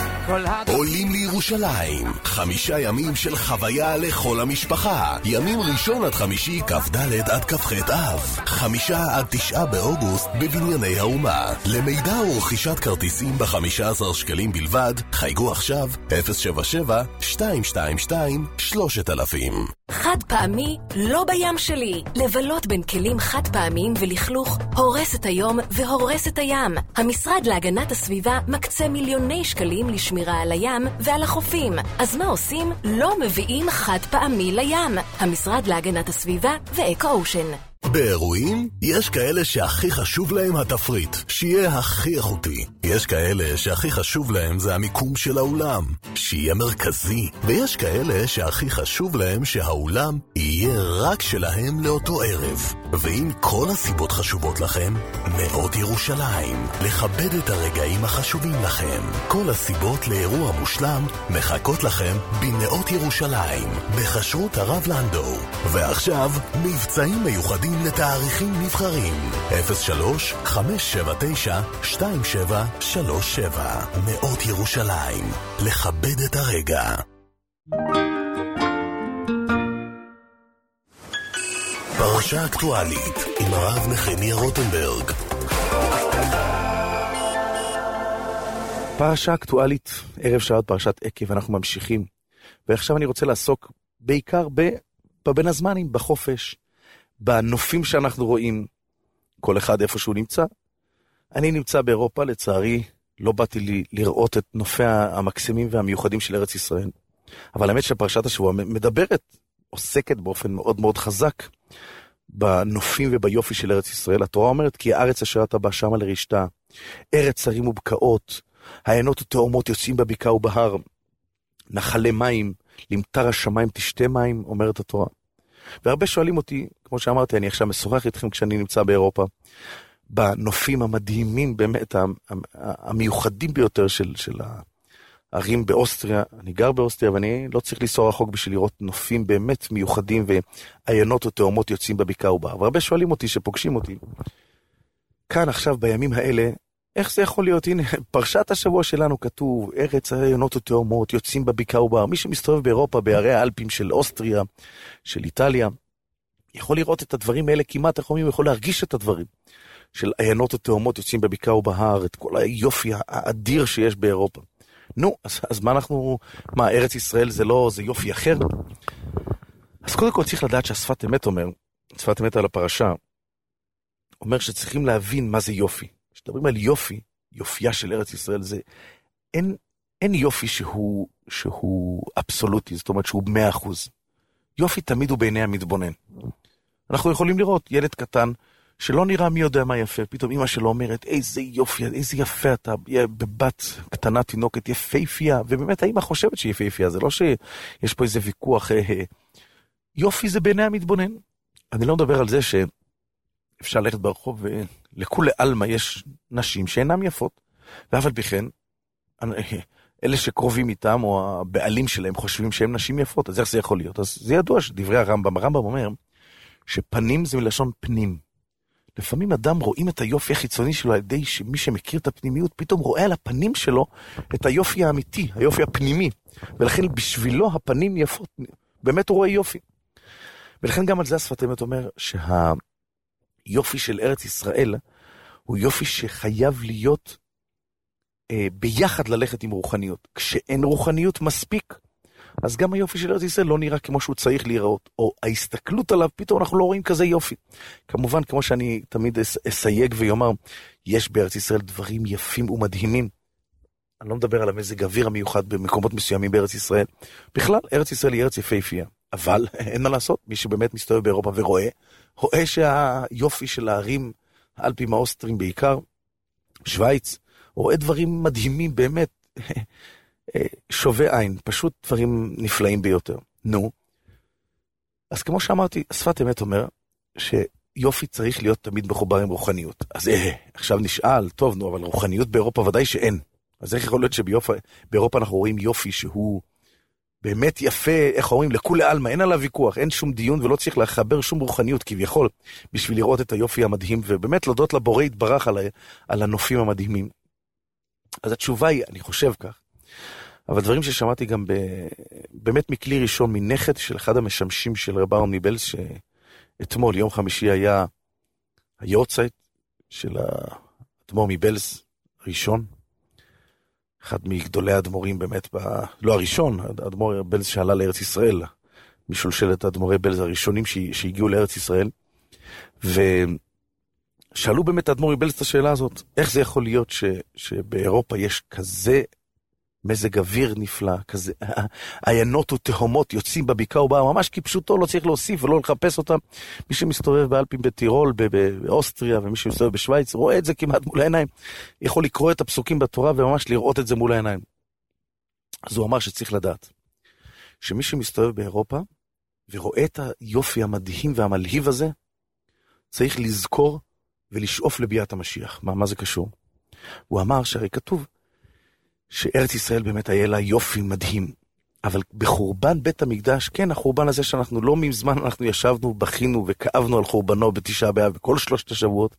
[SPEAKER 3] עולים לירושלים, חמישה ימים של חוויה לכל המשפחה. ימים ראשון עד חמישי כ"ד עד כ"ח אב, חמישה עד תשעה באוגוסט בבנייני האומה. למידע ורכישת כרטיסים ב-חמישה עשר שקלים בלבד, חייגו עכשיו אפס שבע שבע שתיים שתיים שתיים שלושת אלפים.
[SPEAKER 18] חד פעמי לא בים שלי. לבלות בין כלים חד פעמיים ולכלוך הורס את היום והורס את הים. המשרד להגנת הסביבה מקצה מיליוני שקלים לשמירה שמירה על הים ועל החופים. אז מה עושים? לא מביאים חד פעמי לים. המשרד להגנת הסביבה ואקו-אושן.
[SPEAKER 3] באירועים יש כאלה שהכי חשוב להם התפריט, שיהיה הכי איכותי. יש כאלה שהכי חשוב להם זה המיקום של האולם, שיהיה מרכזי. ויש כאלה שהכי חשוב להם שהאולם יהיה רק שלהם לאותו ערב. ואם כל הסיבות חשובות לכם, נאות ירושלים, לכבד את הרגעים החשובים לכם. כל הסיבות לאירוע מושלם מחכות לכם בנאות ירושלים, בחשרות הרב לנדו. ועכשיו, מבצעים מיוחדים לתאריכים נבחרים. אפס שלוש חמש שבע תשע שתיים שבע שלוש שבע. נאות ירושלים, לכבד את הרגע. פרשה אקטואלית עם הרב נחמיה רוטנברג.
[SPEAKER 2] פרשה אקטואלית, ערב שעת פרשת עקב, אנחנו ממשיכים. ועכשיו אני רוצה לעסוק בעיקר בבין הזמנים, בחופש, בנופים שאנחנו רואים, כל אחד איפה שהוא נמצא. אני נמצא באירופה, לצערי לא באתי לי לראות את נופי המקסימים והמיוחדים של ארץ ישראל. אבל האמת שפרשת השבוע מדברת, עוסקת באופן מאוד מאוד חזק בנופים וביופי של ארץ ישראל. התורה אומרת כי הארץ אשר אתה בא שמה לרשתה, ארץ הרים ובקעות, העיינות ותאומות יוצאים בבקעה ובהר, נחלי מים, למטר השמיים תשתה מים, אומרת התורה. והרבה שואלים אותי, כמו שאמרתי, אני עכשיו משוחח איתכם כשאני נמצא באירופה, בנופים המדהימים, באמת המיוחדים ביותר של, של הערים באוסטריה. אני גר באוסטריה ואני לא צריך לנסוע רחוק בשביל לראות נופים באמת מיוחדים ועיינות ותאומות יוצאים בבקעה ובהר. והרבה שואלים אותי שפוגשים אותי, כאן עכשיו בימים האלה, איך זה יכול להיות? הנה, פרשת השבוע שלנו כתוב, ארץ העיינות ותאומות יוצאים בבקעה ובהר. מי שמסתובב באירופה, בערי האלפים של אוסטריה, של איטליה, יכול לראות את הדברים האלה כמעט, איך אומרים, יכול להרגיש את הדברים של עיינות ותאומות יוצאים בבקעה ובהר, את כל היופי האדיר שיש באירופה. נו, אז, אז מה אנחנו, מה, ארץ ישראל זה לא, זה יופי אחר? אז קודם כל צריך לדעת שהשפת אמת אומר, שפת אמת על הפרשה, אומר שצריכים להבין מה זה יופי. כשדברים על יופי, יופייה של ארץ ישראל, זה, אין, אין יופי שהוא, שהוא אבסולוטי, זאת אומרת שהוא מאה אחוז. יופי תמיד הוא בעיני המתבונן. אנחנו יכולים לראות ילד קטן, שלא נראה מי יודע מה יפה, פתאום אמא שלו אומרת, איזה יופי, איזה יפה אתה, בבת קטנה תינוקת, יפהפייה, ובאמת האמא חושבת שהיא יפהפייה, זה לא שיש פה איזה ויכוח, יופי זה בעיני המתבונן. אני לא מדבר על זה שאפשר ללכת ברחוב ולכולי אלמה יש נשים שאינם יפות, ואף על פי כן, אלה שקרובים איתם או הבעלים שלהם חושבים שהם נשים יפות, אז איך זה יכול להיות? אז זה ידוע שדברי הרמב"ם, הרמב"ם אומר שפנים זה מלשון פנים. לפעמים אדם רואים את היופי החיצוני שלו על ידי שמי שמכיר את הפנימיות פתאום רואה על הפנים שלו את היופי האמיתי, היופי הפנימי, ולכן בשבילו הפנים יפות, באמת הוא רואה יופי. ולכן גם על זה השפת אמת אומר שהיופי של ארץ ישראל הוא יופי שחייב להיות אה, ביחד ללכת עם רוחניות. כשאין רוחניות מספיק, אז גם היופי של ארץ ישראל לא נראה כמו שהוא צריך להיראות, או ההסתכלות עליו, פתאום אנחנו לא רואים כזה יופי. כמובן, כמו שאני תמיד אסייג ויאמר, יש בארץ ישראל דברים יפים ומדהימים. אני לא מדבר על המזג האוויר המיוחד במקומות מסוימים בארץ ישראל. בכלל, ארץ ישראל היא ארץ יפהפייה. אבל אין מה לעשות, מי שבאמת מסתובב באירופה ורואה, רואה שהיופי של הערים, האלפים האוסטרים בעיקר, שוויץ, רואה דברים מדהימים באמת, שווה עין, פשוט דברים נפלאים ביותר. נו, אז כמו שאמרתי, שפת אמת אומר שיופי צריך להיות תמיד מחובר עם רוחניות. אז אה, עכשיו נשאל, טוב, נו, אבל רוחניות באירופה ודאי שאין. אז איך יכול להיות שבאירופה אנחנו רואים יופי שהוא באמת יפה, איך אומרים, לכולי אלמה, אין עליו ויכוח, אין שום דיון ולא צריך לחבר שום רוחניות כביכול, בשביל לראות את היופי המדהים, ובאמת להודות לבורא יתברך על, על הנופים המדהימים. אז התשובה היא, אני חושב כך, אבל דברים ששמעתי גם ב... באמת מכלי ראשון, מנכד של אחד המשמשים של רב אהרון מבלז, שאתמול, יום חמישי, היה היורצייט של האדמו"ר מבלז ראשון, אחד מגדולי האדמו"רים באמת, ב... לא הראשון, האדמו"ר בלז שעלה לארץ ישראל, משולשלת האדמו"רי בלז הראשונים ש... שהגיעו לארץ ישראל, ושאלו באמת האדמו"ר מבלז את השאלה הזאת, איך זה יכול להיות ש... שבאירופה יש כזה מזג אוויר נפלא, כזה, עיינות ותהומות יוצאים בבקעה ובאה, ממש כפשוטו, לא צריך להוסיף ולא לחפש אותם. מי שמסתובב באלפים בטירול, באוסטריה, ומי שמסתובב בשוויץ, רואה את זה כמעט מול העיניים, יכול לקרוא את הפסוקים בתורה וממש לראות את זה מול העיניים. אז הוא אמר שצריך לדעת, שמי שמסתובב באירופה, ורואה את היופי המדהים והמלהיב הזה, צריך לזכור ולשאוף לביאת המשיח. מה, מה זה קשור? הוא אמר שהרי כתוב, שארץ ישראל באמת היה לה יופי מדהים, אבל בחורבן בית המקדש, כן, החורבן הזה שאנחנו לא מזמן, אנחנו ישבנו, בכינו וכאבנו על חורבנו בתשעה באב, בכל שלושת השבועות,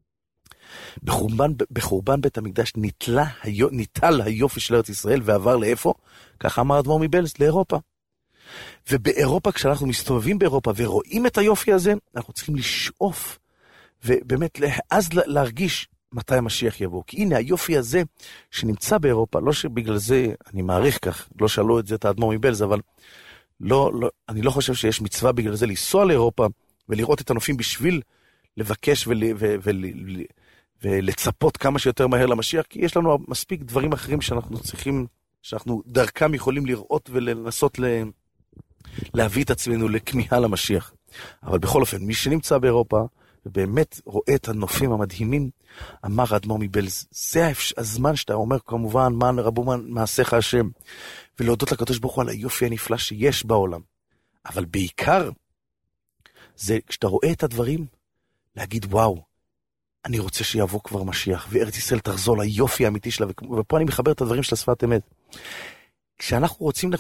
[SPEAKER 2] בחורבן, בחורבן בית המקדש ניטלה, ניטל היופי של ארץ ישראל ועבר לאיפה? ככה אמר אדמו"ר מבעלז, לאירופה. ובאירופה, כשאנחנו מסתובבים באירופה ורואים את היופי הזה, אנחנו צריכים לשאוף, ובאמת אז להרגיש מתי המשיח יבוא. כי הנה היופי הזה שנמצא באירופה, לא שבגלל זה, אני מעריך כך, לא שאלו את זה את האדמו"ר מבעלז, אבל לא, לא, אני לא חושב שיש מצווה בגלל זה לנסוע לאירופה, ולראות את הנופים בשביל לבקש ול, ו, ו, ו, ולצפות כמה שיותר מהר למשיח, כי יש לנו מספיק דברים אחרים שאנחנו צריכים, שאנחנו דרכם יכולים לראות ולנסות ל... להביא את עצמנו לכמיהה למשיח. אבל בכל אופן, מי שנמצא באירופה, ובאמת רואה את הנופים המדהימים, אמר האדמו"ר מבעלז, זה הזמן שאתה אומר כמובן, מה רבו מעשיך השם, ולהודות לקדוש ברוך הוא על היופי הנפלא שיש בעולם. אבל בעיקר, זה כשאתה רואה את הדברים, להגיד וואו, אני רוצה שיבוא כבר משיח, וארץ ישראל תחזור ליופי האמיתי שלה, ופה אני מחבר את הדברים של השפת אמת. כשאנחנו רוצים,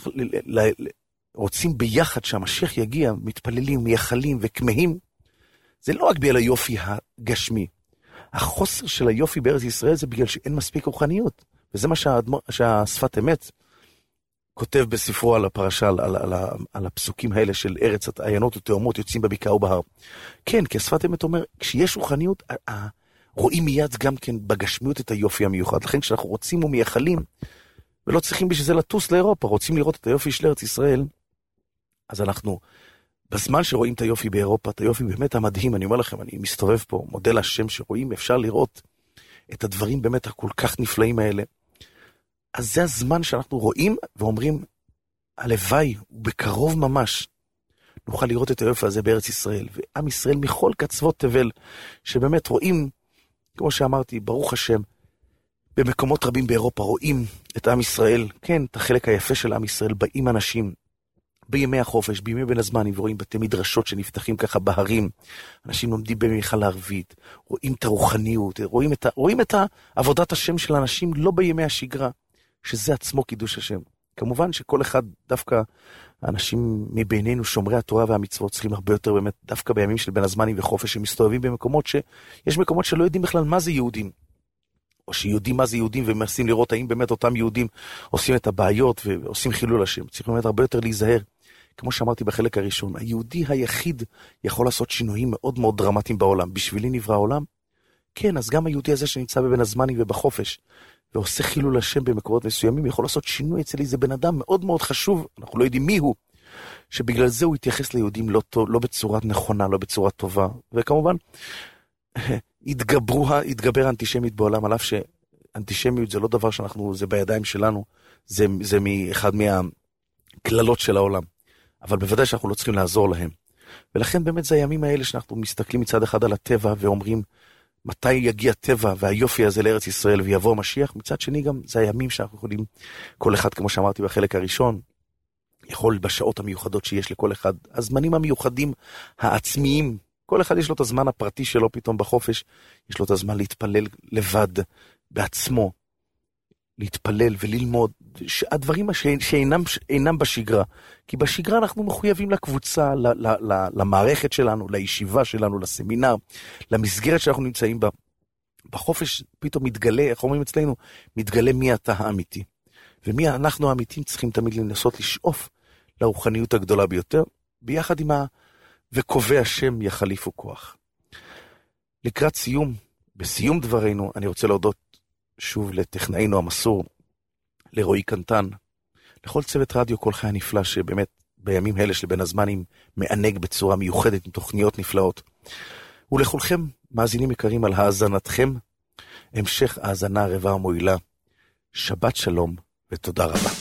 [SPEAKER 2] רוצים ביחד שהמשיח יגיע, מתפללים, מייחלים וכמהים, זה לא רק בגלל היופי הגשמי. החוסר של היופי בארץ ישראל זה בגלל שאין מספיק רוחניות. וזה מה שהשפת אמת כותב בספרו על הפרשה, על, על, על, על הפסוקים האלה של ארץ העיינות ותאומות יוצאים בבקעה ובהר. כן, כי השפת אמת אומר, כשיש רוחניות, רואים מיד גם כן בגשמיות את היופי המיוחד. לכן כשאנחנו רוצים ומייחלים, ולא צריכים בשביל זה לטוס לאירופה, רוצים לראות את היופי של ארץ ישראל, אז אנחנו, בזמן שרואים את היופי באירופה, את היופי באמת המדהים, אני אומר לכם, אני מסתובב פה, מודל השם שרואים, אפשר לראות את הדברים באמת הכל כך נפלאים האלה. אז זה הזמן שאנחנו רואים ואומרים, הלוואי, ובקרוב ממש, נוכל לראות את היופי הזה בארץ ישראל, ועם ישראל מכל קצוות תבל, שבאמת רואים, כמו שאמרתי, ברוך השם, במקומות רבים באירופה רואים את עם ישראל, כן, את החלק היפה של עם ישראל, באים אנשים, בימי החופש, בימי בין הזמנים, ורואים בתי מדרשות שנפתחים ככה בהרים, אנשים לומדים במיכל הערבית, רואים את הרוחניות, רואים את, רואים את עבודת השם של האנשים לא בימי השגרה, שזה עצמו קידוש השם. כמובן שכל אחד, דווקא האנשים מבינינו, שומרי התורה והמצוות, צריכים הרבה יותר באמת, דווקא בימים של בין הזמנים וחופש, שמסתובבים במקומות שיש מקומות שלא יודעים בכלל מה זה יהודים. או שיודעים מה זה יהודים ומנסים לראות האם באמת אותם יהודים עושים את הבעיות ועושים חילול השם. צריכים באמת הרבה יותר להיזהר. כמו שאמרתי בחלק הראשון, היהודי היחיד יכול לעשות שינויים מאוד מאוד דרמטיים בעולם. בשבילי נברא העולם? כן, אז גם היהודי הזה שנמצא בבין הזמנים ובחופש, ועושה חילול השם במקומות מסוימים, יכול לעשות שינוי אצל איזה בן אדם מאוד מאוד חשוב, אנחנו לא יודעים מי הוא, שבגלל זה הוא יתייחס ליהודים לא, טוב, לא בצורה נכונה, לא בצורה טובה. וכמובן, התגברו, התגבר האנטישמית בעולם, על אף שאנטישמיות זה לא דבר שאנחנו, זה בידיים שלנו, זה, זה מאחד מהכללות של העולם. אבל בוודאי שאנחנו לא צריכים לעזור להם. ולכן באמת זה הימים האלה שאנחנו מסתכלים מצד אחד על הטבע ואומרים, מתי יגיע טבע והיופי הזה לארץ ישראל ויבוא משיח? מצד שני גם זה הימים שאנחנו יכולים, כל אחד כמו שאמרתי בחלק הראשון, יכול בשעות המיוחדות שיש לכל אחד, הזמנים המיוחדים העצמיים, כל אחד יש לו את הזמן הפרטי שלו פתאום בחופש, יש לו את הזמן להתפלל לבד, בעצמו, להתפלל וללמוד, הדברים שאינם אינם בשגרה, כי בשגרה אנחנו מחויבים לקבוצה, ל, ל, ל, למערכת שלנו, לישיבה שלנו, לסמינר, למסגרת שאנחנו נמצאים בה. בחופש פתאום מתגלה, איך אומרים אצלנו, מתגלה מי אתה האמיתי. ומי אנחנו האמיתיים צריכים תמיד לנסות לשאוף לרוחניות הגדולה ביותר, ביחד עם ה... וקובע השם יחליפו כוח. לקראת סיום, בסיום דברינו, אני רוצה להודות שוב לטכנאינו המסור, לרועי קנטן, לכל צוות רדיו כל חי הנפלא, שבאמת בימים האלה של בין הזמנים מענג בצורה מיוחדת עם תוכניות נפלאות. ולכולכם, מאזינים יקרים, על האזנתכם, המשך האזנה רבה ומועילה. שבת שלום ותודה רבה.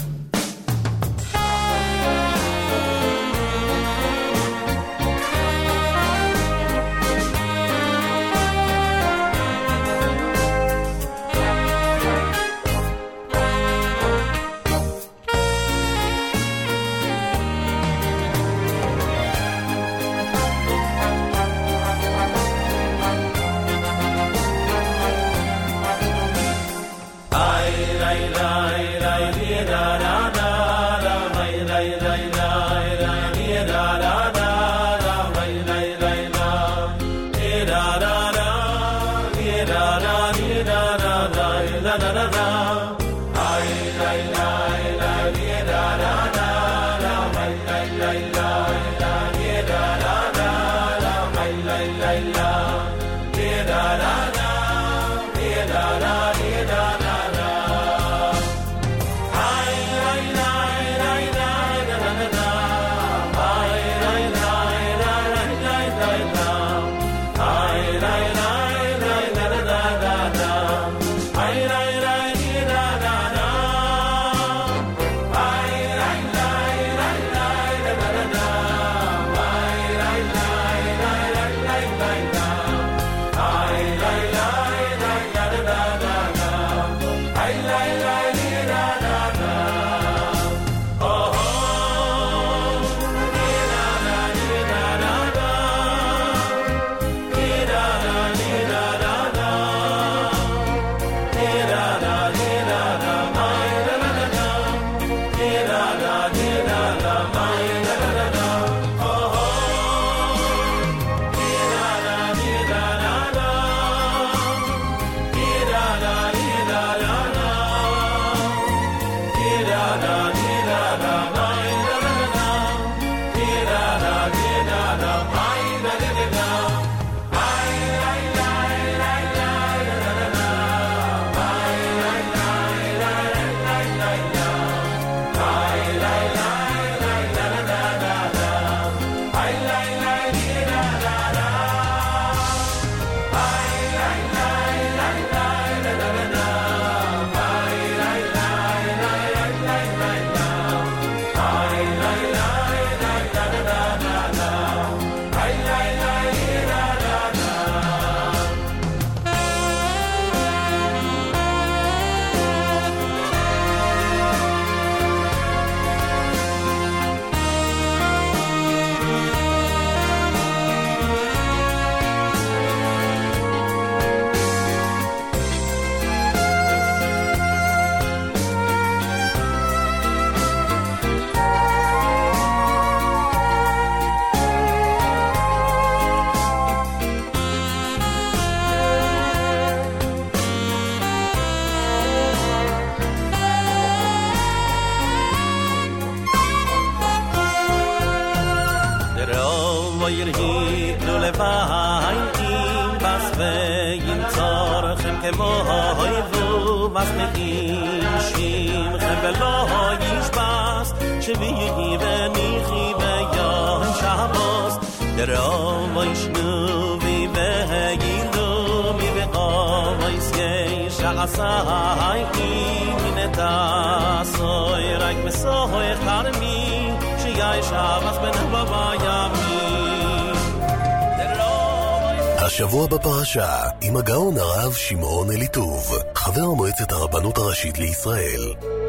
[SPEAKER 3] השבוע בפרשה, עם הגאון הרב שמעון אליטוב, חבר מועצת הרבנות הראשית לישראל.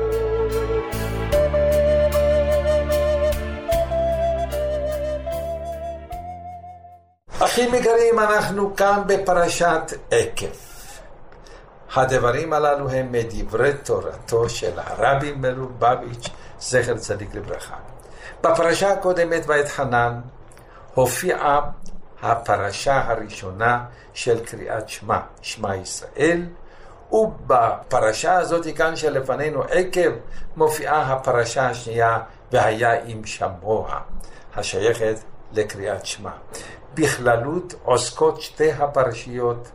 [SPEAKER 19] אחים יקרים, אנחנו כאן בפרשת עקב. הדברים הללו הם מדברי תורתו של הרבי מלובביץ' זכר צדיק לברכה. בפרשה הקודמת ואתחנן הופיעה הפרשה הראשונה של קריאת שמע, שמע ישראל, ובפרשה הזאת כאן שלפנינו עקב מופיעה הפרשה השנייה והיה עם שמוע, השייכת לקריאת שמע. בכללות עוסקות שתי הפרשיות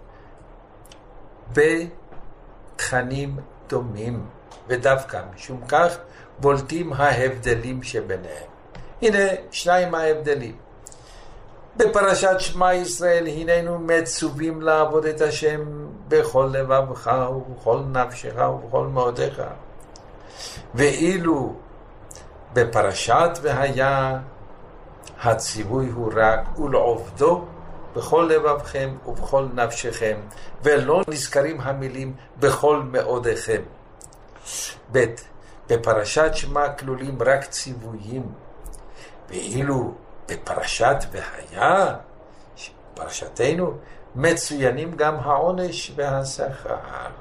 [SPEAKER 19] בתכנים דומים, ודווקא משום כך בולטים ההבדלים שביניהם. הנה שניים ההבדלים. בפרשת שמע ישראל הננו מצווים לעבוד את השם בכל לבבך ובכל נפשך ובכל מאודך. ואילו בפרשת והיה הציווי הוא רק ולעובדו בכל לבבכם ובכל נפשכם, ולא נזכרים המילים בכל מאודיכם. ב' בפרשת שמע כלולים רק ציוויים, ואילו בפרשת והיה, פרשתנו, מצוינים גם העונש והשכר.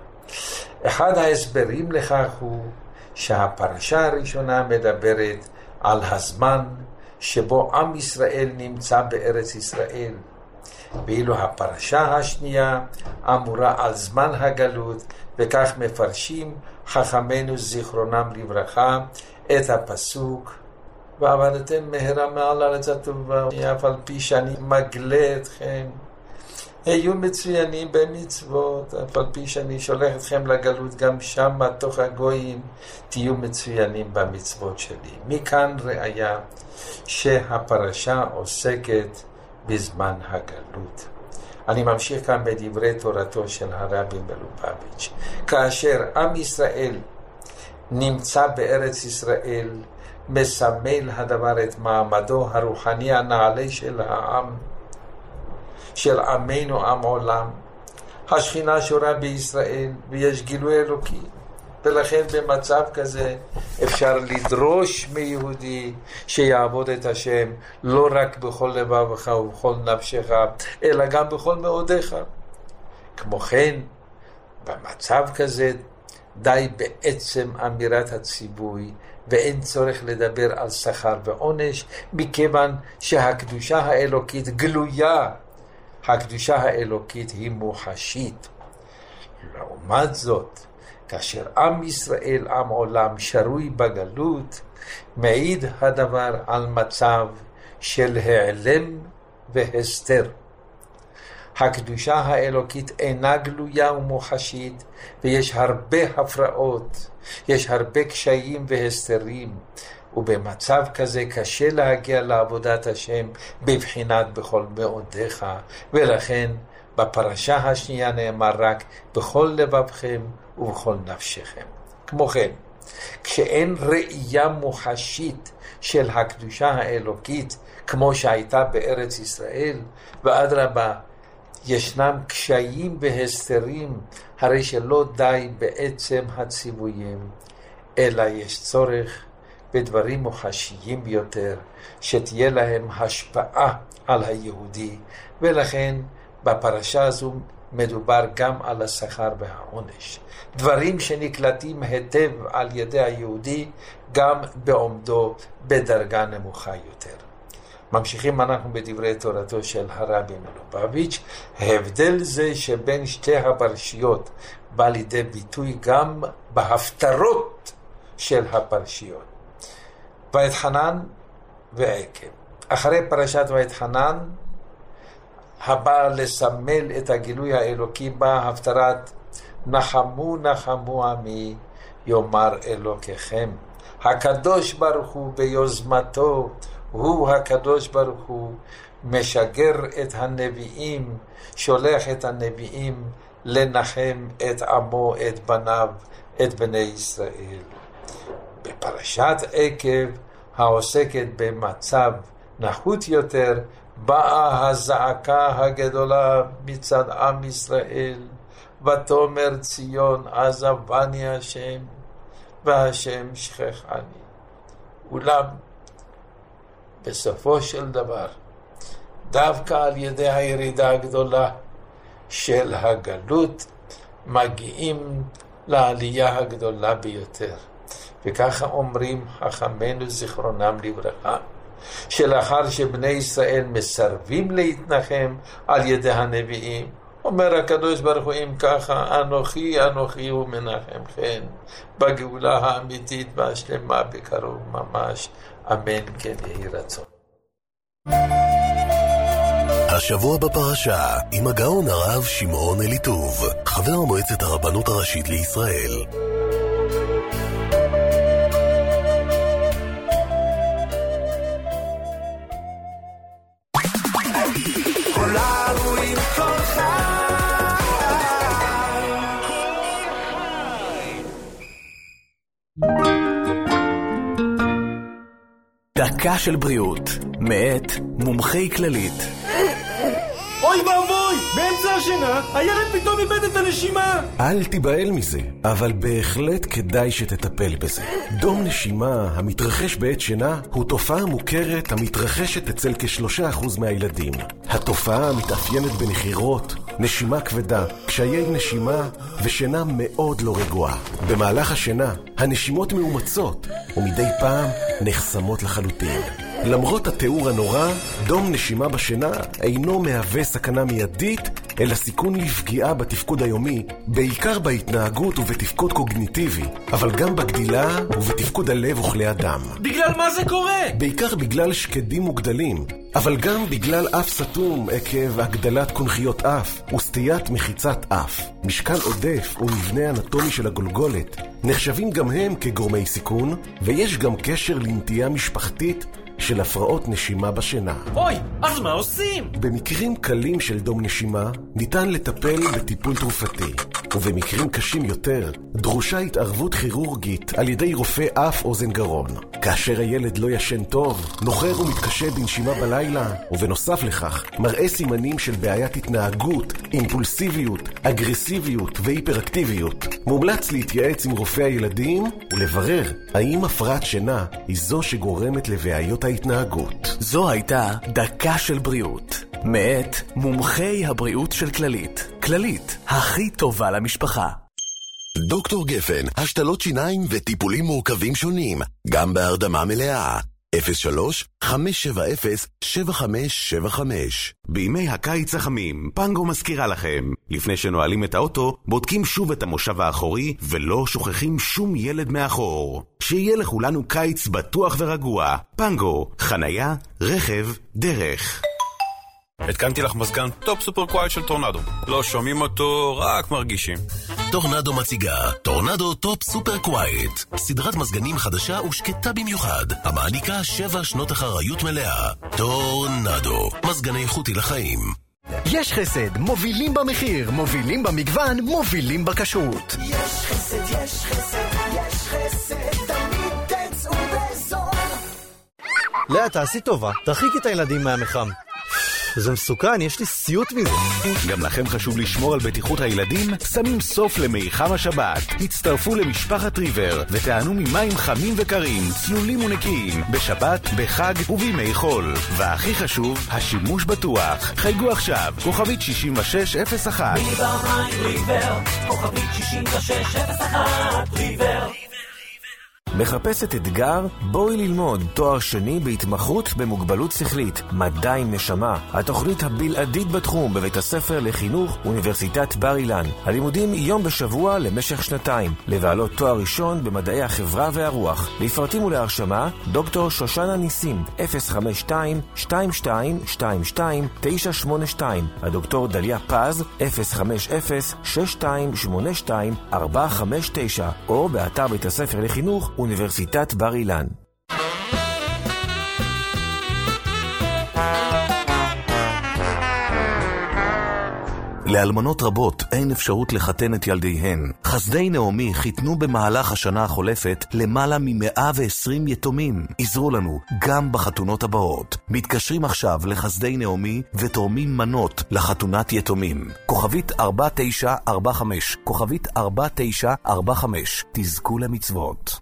[SPEAKER 19] אחד ההסברים לכך הוא שהפרשה הראשונה מדברת על הזמן שבו עם ישראל נמצא בארץ ישראל, ואילו הפרשה השנייה אמורה על זמן הגלות, וכך מפרשים חכמינו זיכרונם לברכה את הפסוק ועבדתם מהרה מעל הארץ הטובה, אף על פי שאני מגלה אתכם, היו מצוינים במצוות, אף על פי שאני שולח אתכם לגלות, גם שם בתוך הגויים תהיו מצוינים במצוות שלי. מכאן ראיה שהפרשה עוסקת בזמן הגלות. אני ממשיך כאן בדברי תורתו של הרבי מלובביץ'. כאשר עם ישראל נמצא בארץ ישראל, מסמל הדבר את מעמדו הרוחני הנעלה של העם, של עמנו עם עולם. השכינה שורה בישראל ויש גילוי אלוקי, ולכן במצב כזה אפשר לדרוש מיהודי שיעבוד את השם לא רק בכל לבבך ובכל נפשך, אלא גם בכל מאודיך. כמו כן, במצב כזה די בעצם אמירת הציווי, ואין צורך לדבר על שכר ועונש, מכיוון שהקדושה האלוקית גלויה. הקדושה האלוקית היא מוחשית. לעומת זאת, כאשר עם ישראל, עם עולם, שרוי בגלות, מעיד הדבר על מצב של העלם והסתר. הקדושה האלוקית אינה גלויה ומוחשית, ויש הרבה הפרעות, יש הרבה קשיים והסתרים, ובמצב כזה קשה להגיע לעבודת השם בבחינת בכל מאודיך, ולכן בפרשה השנייה נאמר רק בכל לבבכם ובכל נפשכם. כמו כן, כשאין ראייה מוחשית של הקדושה האלוקית כמו שהייתה בארץ ישראל, ואדרבה ישנם קשיים והסתרים, הרי שלא די בעצם הציוויים, אלא יש צורך בדברים מוחשיים ביותר, שתהיה להם השפעה על היהודי, ולכן בפרשה הזו מדובר גם על השכר והעונש. דברים שנקלטים היטב על ידי היהודי, גם בעומדו בדרגה נמוכה יותר. ממשיכים אנחנו בדברי תורתו של הרבי מלובביץ'. ההבדל זה שבין שתי הפרשיות בא לידי ביטוי גם בהפטרות של הפרשיות. ואתחנן ועקב. אחרי פרשת ואתחנן, הבא לסמל את הגילוי האלוקי, בא הפטרת נחמו נחמו עמי יאמר אלוקיכם. הקדוש ברוך הוא ביוזמתו, הוא הקדוש ברוך הוא משגר את הנביאים, שולח את הנביאים לנחם את עמו, את בניו, את בני ישראל. בפרשת עקב, העוסקת במצב נחות יותר, באה הזעקה הגדולה מצד עם ישראל, ותאמר ציון עזבני השם והשם שכחני. אולם בסופו של דבר, דווקא על ידי הירידה הגדולה של הגלות, מגיעים לעלייה הגדולה ביותר. וככה אומרים חכמינו זיכרונם לברכה, שלאחר שבני ישראל מסרבים להתנחם על ידי הנביאים, אומר הקדוש ברוך הוא, אם ככה אנוכי אנוכי הוא מנחמכם בגאולה האמיתית והשלמה בקרוב ממש, אמן כן יהי רצון.
[SPEAKER 3] השבוע בפרשה עם הגאון הרב שמעון אליטוב, חבר מועצת הרבנות הראשית לישראל.
[SPEAKER 8] Bye.
[SPEAKER 12] דקה של בריאות, מאת מומחי כללית.
[SPEAKER 20] אוי ואבוי, באמצע השינה, הילד פתאום איבד את הנשימה.
[SPEAKER 11] אל תיבהל מזה, אבל בהחלט כדאי שתטפל בזה. דום נשימה המתרחש בעת שינה הוא תופעה מוכרת המתרחשת אצל כשלושה אחוז מהילדים. התופעה מתאפיינת בנחירות, נשימה כבדה, קשיי נשימה ושינה מאוד לא רגועה. במהלך השינה, הנשימות מאומצות ומדי פעם נחסמות לחלוטין. למרות התיאור הנורא, דום נשימה בשינה אינו מהווה סכנה מיידית, אלא סיכון לפגיעה בתפקוד היומי, בעיקר בהתנהגות ובתפקוד קוגניטיבי, אבל גם בגדילה ובתפקוד הלב וכלי הדם.
[SPEAKER 20] בגלל מה זה קורה?
[SPEAKER 11] בעיקר בגלל שקדים וגדלים, אבל גם בגלל אף סתום עקב הגדלת קונכיות אף וסטיית מחיצת אף. משקל עודף ומבנה אנטומי של הגולגולת נחשבים גם הם כגורמי סיכון, ויש גם קשר לנטייה משפחתית של הפרעות נשימה בשינה.
[SPEAKER 20] אוי, אז מה עושים?
[SPEAKER 11] במקרים קלים של דום נשימה ניתן לטפל בטיפול תרופתי, ובמקרים קשים יותר דרושה התערבות כירורגית על ידי רופא אף אוזן גרון. כאשר הילד לא ישן טוב, נוחר ומתקשה בנשימה בלילה, ובנוסף לכך מראה סימנים של בעיית התנהגות, אימפולסיביות, אגרסיביות והיפראקטיביות, מומלץ להתייעץ עם רופא הילדים ולברר האם הפרעת שינה היא זו שגורמת לבעיות ההתנהגות.
[SPEAKER 12] זו הייתה דקה של בריאות, מאת מומחי הבריאות של כללית. כללית, הכי טובה למשפחה.
[SPEAKER 1] דוקטור גפן, השתלות שיניים וטיפולים מורכבים שונים, גם בהרדמה מלאה. אפס שלוש חמש שבע אפס שבע חמש שבע חמש.
[SPEAKER 21] בימי הקיץ החמים, פנגו מזכירה לכם. לפני שנועלים את האוטו, בודקים שוב את המושב האחורי, ולא שוכחים שום ילד מאחור. שיהיה לכולנו קיץ בטוח ורגוע. פנגו, חנייה, רכב, דרך.
[SPEAKER 22] התקנתי לך מזגן טופ סופר קווייט של טורנדו. לא שומעים אותו, רק מרגישים.
[SPEAKER 3] טורנדו מציגה טורנדו טופ סופר קווייט, סדרת מזגנים חדשה ושקטה במיוחד, המעניקה שבע שנות אחריות מלאה. טורנדו, מזגני איכותי לחיים.
[SPEAKER 9] יש חסד, מובילים במחיר, מובילים במגוון, מובילים בכשרות.
[SPEAKER 8] יש חסד, יש חסד, יש חסד, תמיד תצאו בזול.
[SPEAKER 13] לאה, תעשי טובה, תרחיקי את הילדים מהמחם. זה מסוכן, יש לי סיוט מזה.
[SPEAKER 21] גם לכם חשוב לשמור על בטיחות הילדים? שמים סוף למיחם השבת. הצטרפו למשפחת ריבר ותענו ממים חמים וקרים, צלולים ונקיים, בשבת, בחג ובימי חול. והכי חשוב, השימוש בטוח. חייגו עכשיו, כוכבית שישים ושש אפס אחת.
[SPEAKER 7] ריבר מים ריבר, כוכבית שישים ושש אפס אחת, ריבר.
[SPEAKER 23] מחפשת אתגר? בואי ללמוד תואר שני בהתמחות במוגבלות שכלית, מדע עם נשמה, התוכנית הבלעדית בתחום בבית הספר לחינוך אוניברסיטת בר אילן. הלימודים יום בשבוע למשך שנתיים, לבעלות תואר ראשון במדעי החברה והרוח. לפרטים ולהרשמה, דוקטור שושנה ניסים, אפס חמש שתיים שתיים שתיים שתיים שתיים תשע שמונה שתיים, הדוקטור דליה פז, אפס חמש אפס שש שתיים שמונה שתיים ארבע חמש תשע, או באתר בית הספר לחינוך אוניברסיטת בר אילן.
[SPEAKER 12] לאלמנות רבות אין אפשרות לחתן את ילדיהן. חסדי נעמי חיתנו במהלך השנה החולפת למעלה מ-מאה ועשרים יתומים. עזרו לנו גם בחתונות הבאות. מתקשרים עכשיו לחסדי נעמי ותורמים מנות לחתונת יתומים. כוכבית ארבע תשע ארבע חמש, כוכבית ארבע תשע ארבע חמש. תזכו למצוות.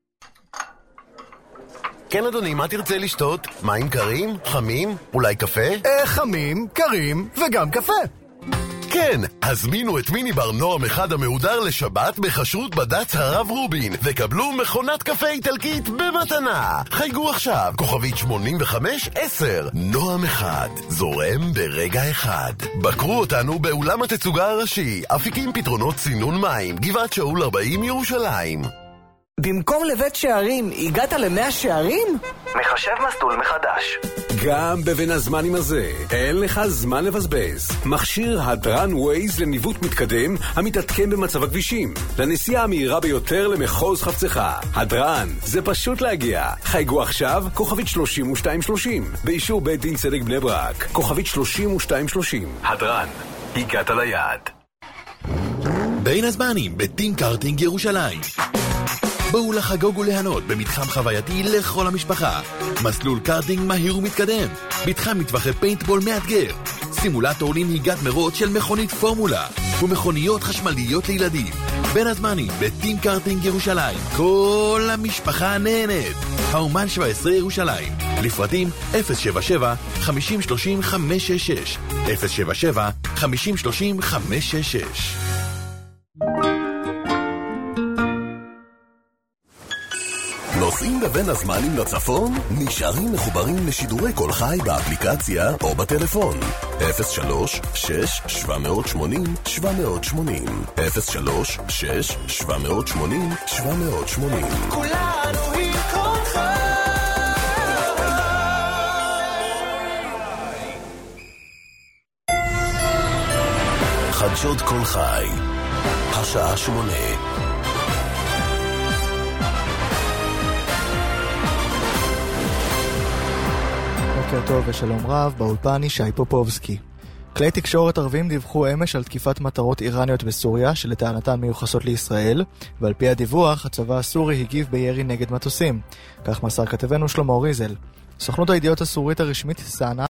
[SPEAKER 1] כן אדוני, מה תרצה לשתות? מים קרים? חמים? אולי קפה?
[SPEAKER 9] אה, חמים, קרים וגם קפה.
[SPEAKER 1] כן, הזמינו את מיני בר נועם אחד המהודר לשבת בחשרות בד"ץ הרב רובין וקבלו מכונת קפה איטלקית במתנה. חייגו עכשיו, כוכבית שמונים וחמש עשר. נועם אחד, זורם ברגע אחד. בקרו אותנו באולם התצוגה הראשי, אפיקים פתרונות סינון מים, גבעת שאול ארבעים ירושלים.
[SPEAKER 10] במקום לבית שערים, הגעת למאה שערים?
[SPEAKER 17] מחשב מסלול מחדש. גם בבין הזמנים הזה, אין לך זמן לבזבז. מכשיר הדרן ווייז לניווט מתקדם, המתעדכן במצב הכבישים. לנסיעה המהירה ביותר למחוז חפצך. הדרן, זה פשוט להגיע. חייגו עכשיו, כוכבית שלושים ושתיים שלושים. באישור בית דין צדק בני ברק, כוכבית שלושים ושתיים שלושים. הדרן, הגעת ליעד.
[SPEAKER 5] בין הזמנים, בטים קארטינג ירושלים. בואו לחגוג וליהנות במתחם חווייתי לכל המשפחה. מסלול קארטינג מהיר ומתקדם. מתחם מטווחי פיינטבול מאתגר. סימולטור לנהיגת מרוץ של מכונית פורמולה. ומכוניות חשמליות לילדים. בין הזמנים בטים קארטינג ירושלים. כל המשפחה נהנית. האומן שבע עשרה ירושלים. לפרטים אפס שבע שבע חמישים שלושים חמש שש שש אפס שבע שבע חמישים שלושים חמש שש שש.
[SPEAKER 3] נוסעים בבין הזמנים לצפון? נשארים מחוברים לשידורי כל חי באפליקציה או בטלפון. אפס שלוש שש שבע שמונה שבע שמונה אפס שלוש שש שבע שמונה שבע שמונה.
[SPEAKER 8] כולנו עם כל חי.
[SPEAKER 3] חדשות כל חי, השעה שמונה.
[SPEAKER 4] בוקר טוב ושלום רב, באולפן ישי פופובסקי. כלי תקשורת ערבים דיווחו אמש על תקיפת מטרות איראניות בסוריה, שלטענתן מיוחסות לישראל, ועל פי הדיווח, הצבא הסורי הגיב בירי נגד מטוסים. כך מסר כתבנו שלמה ריזל. סוכנות הידיעות הסורית הרשמית סאנה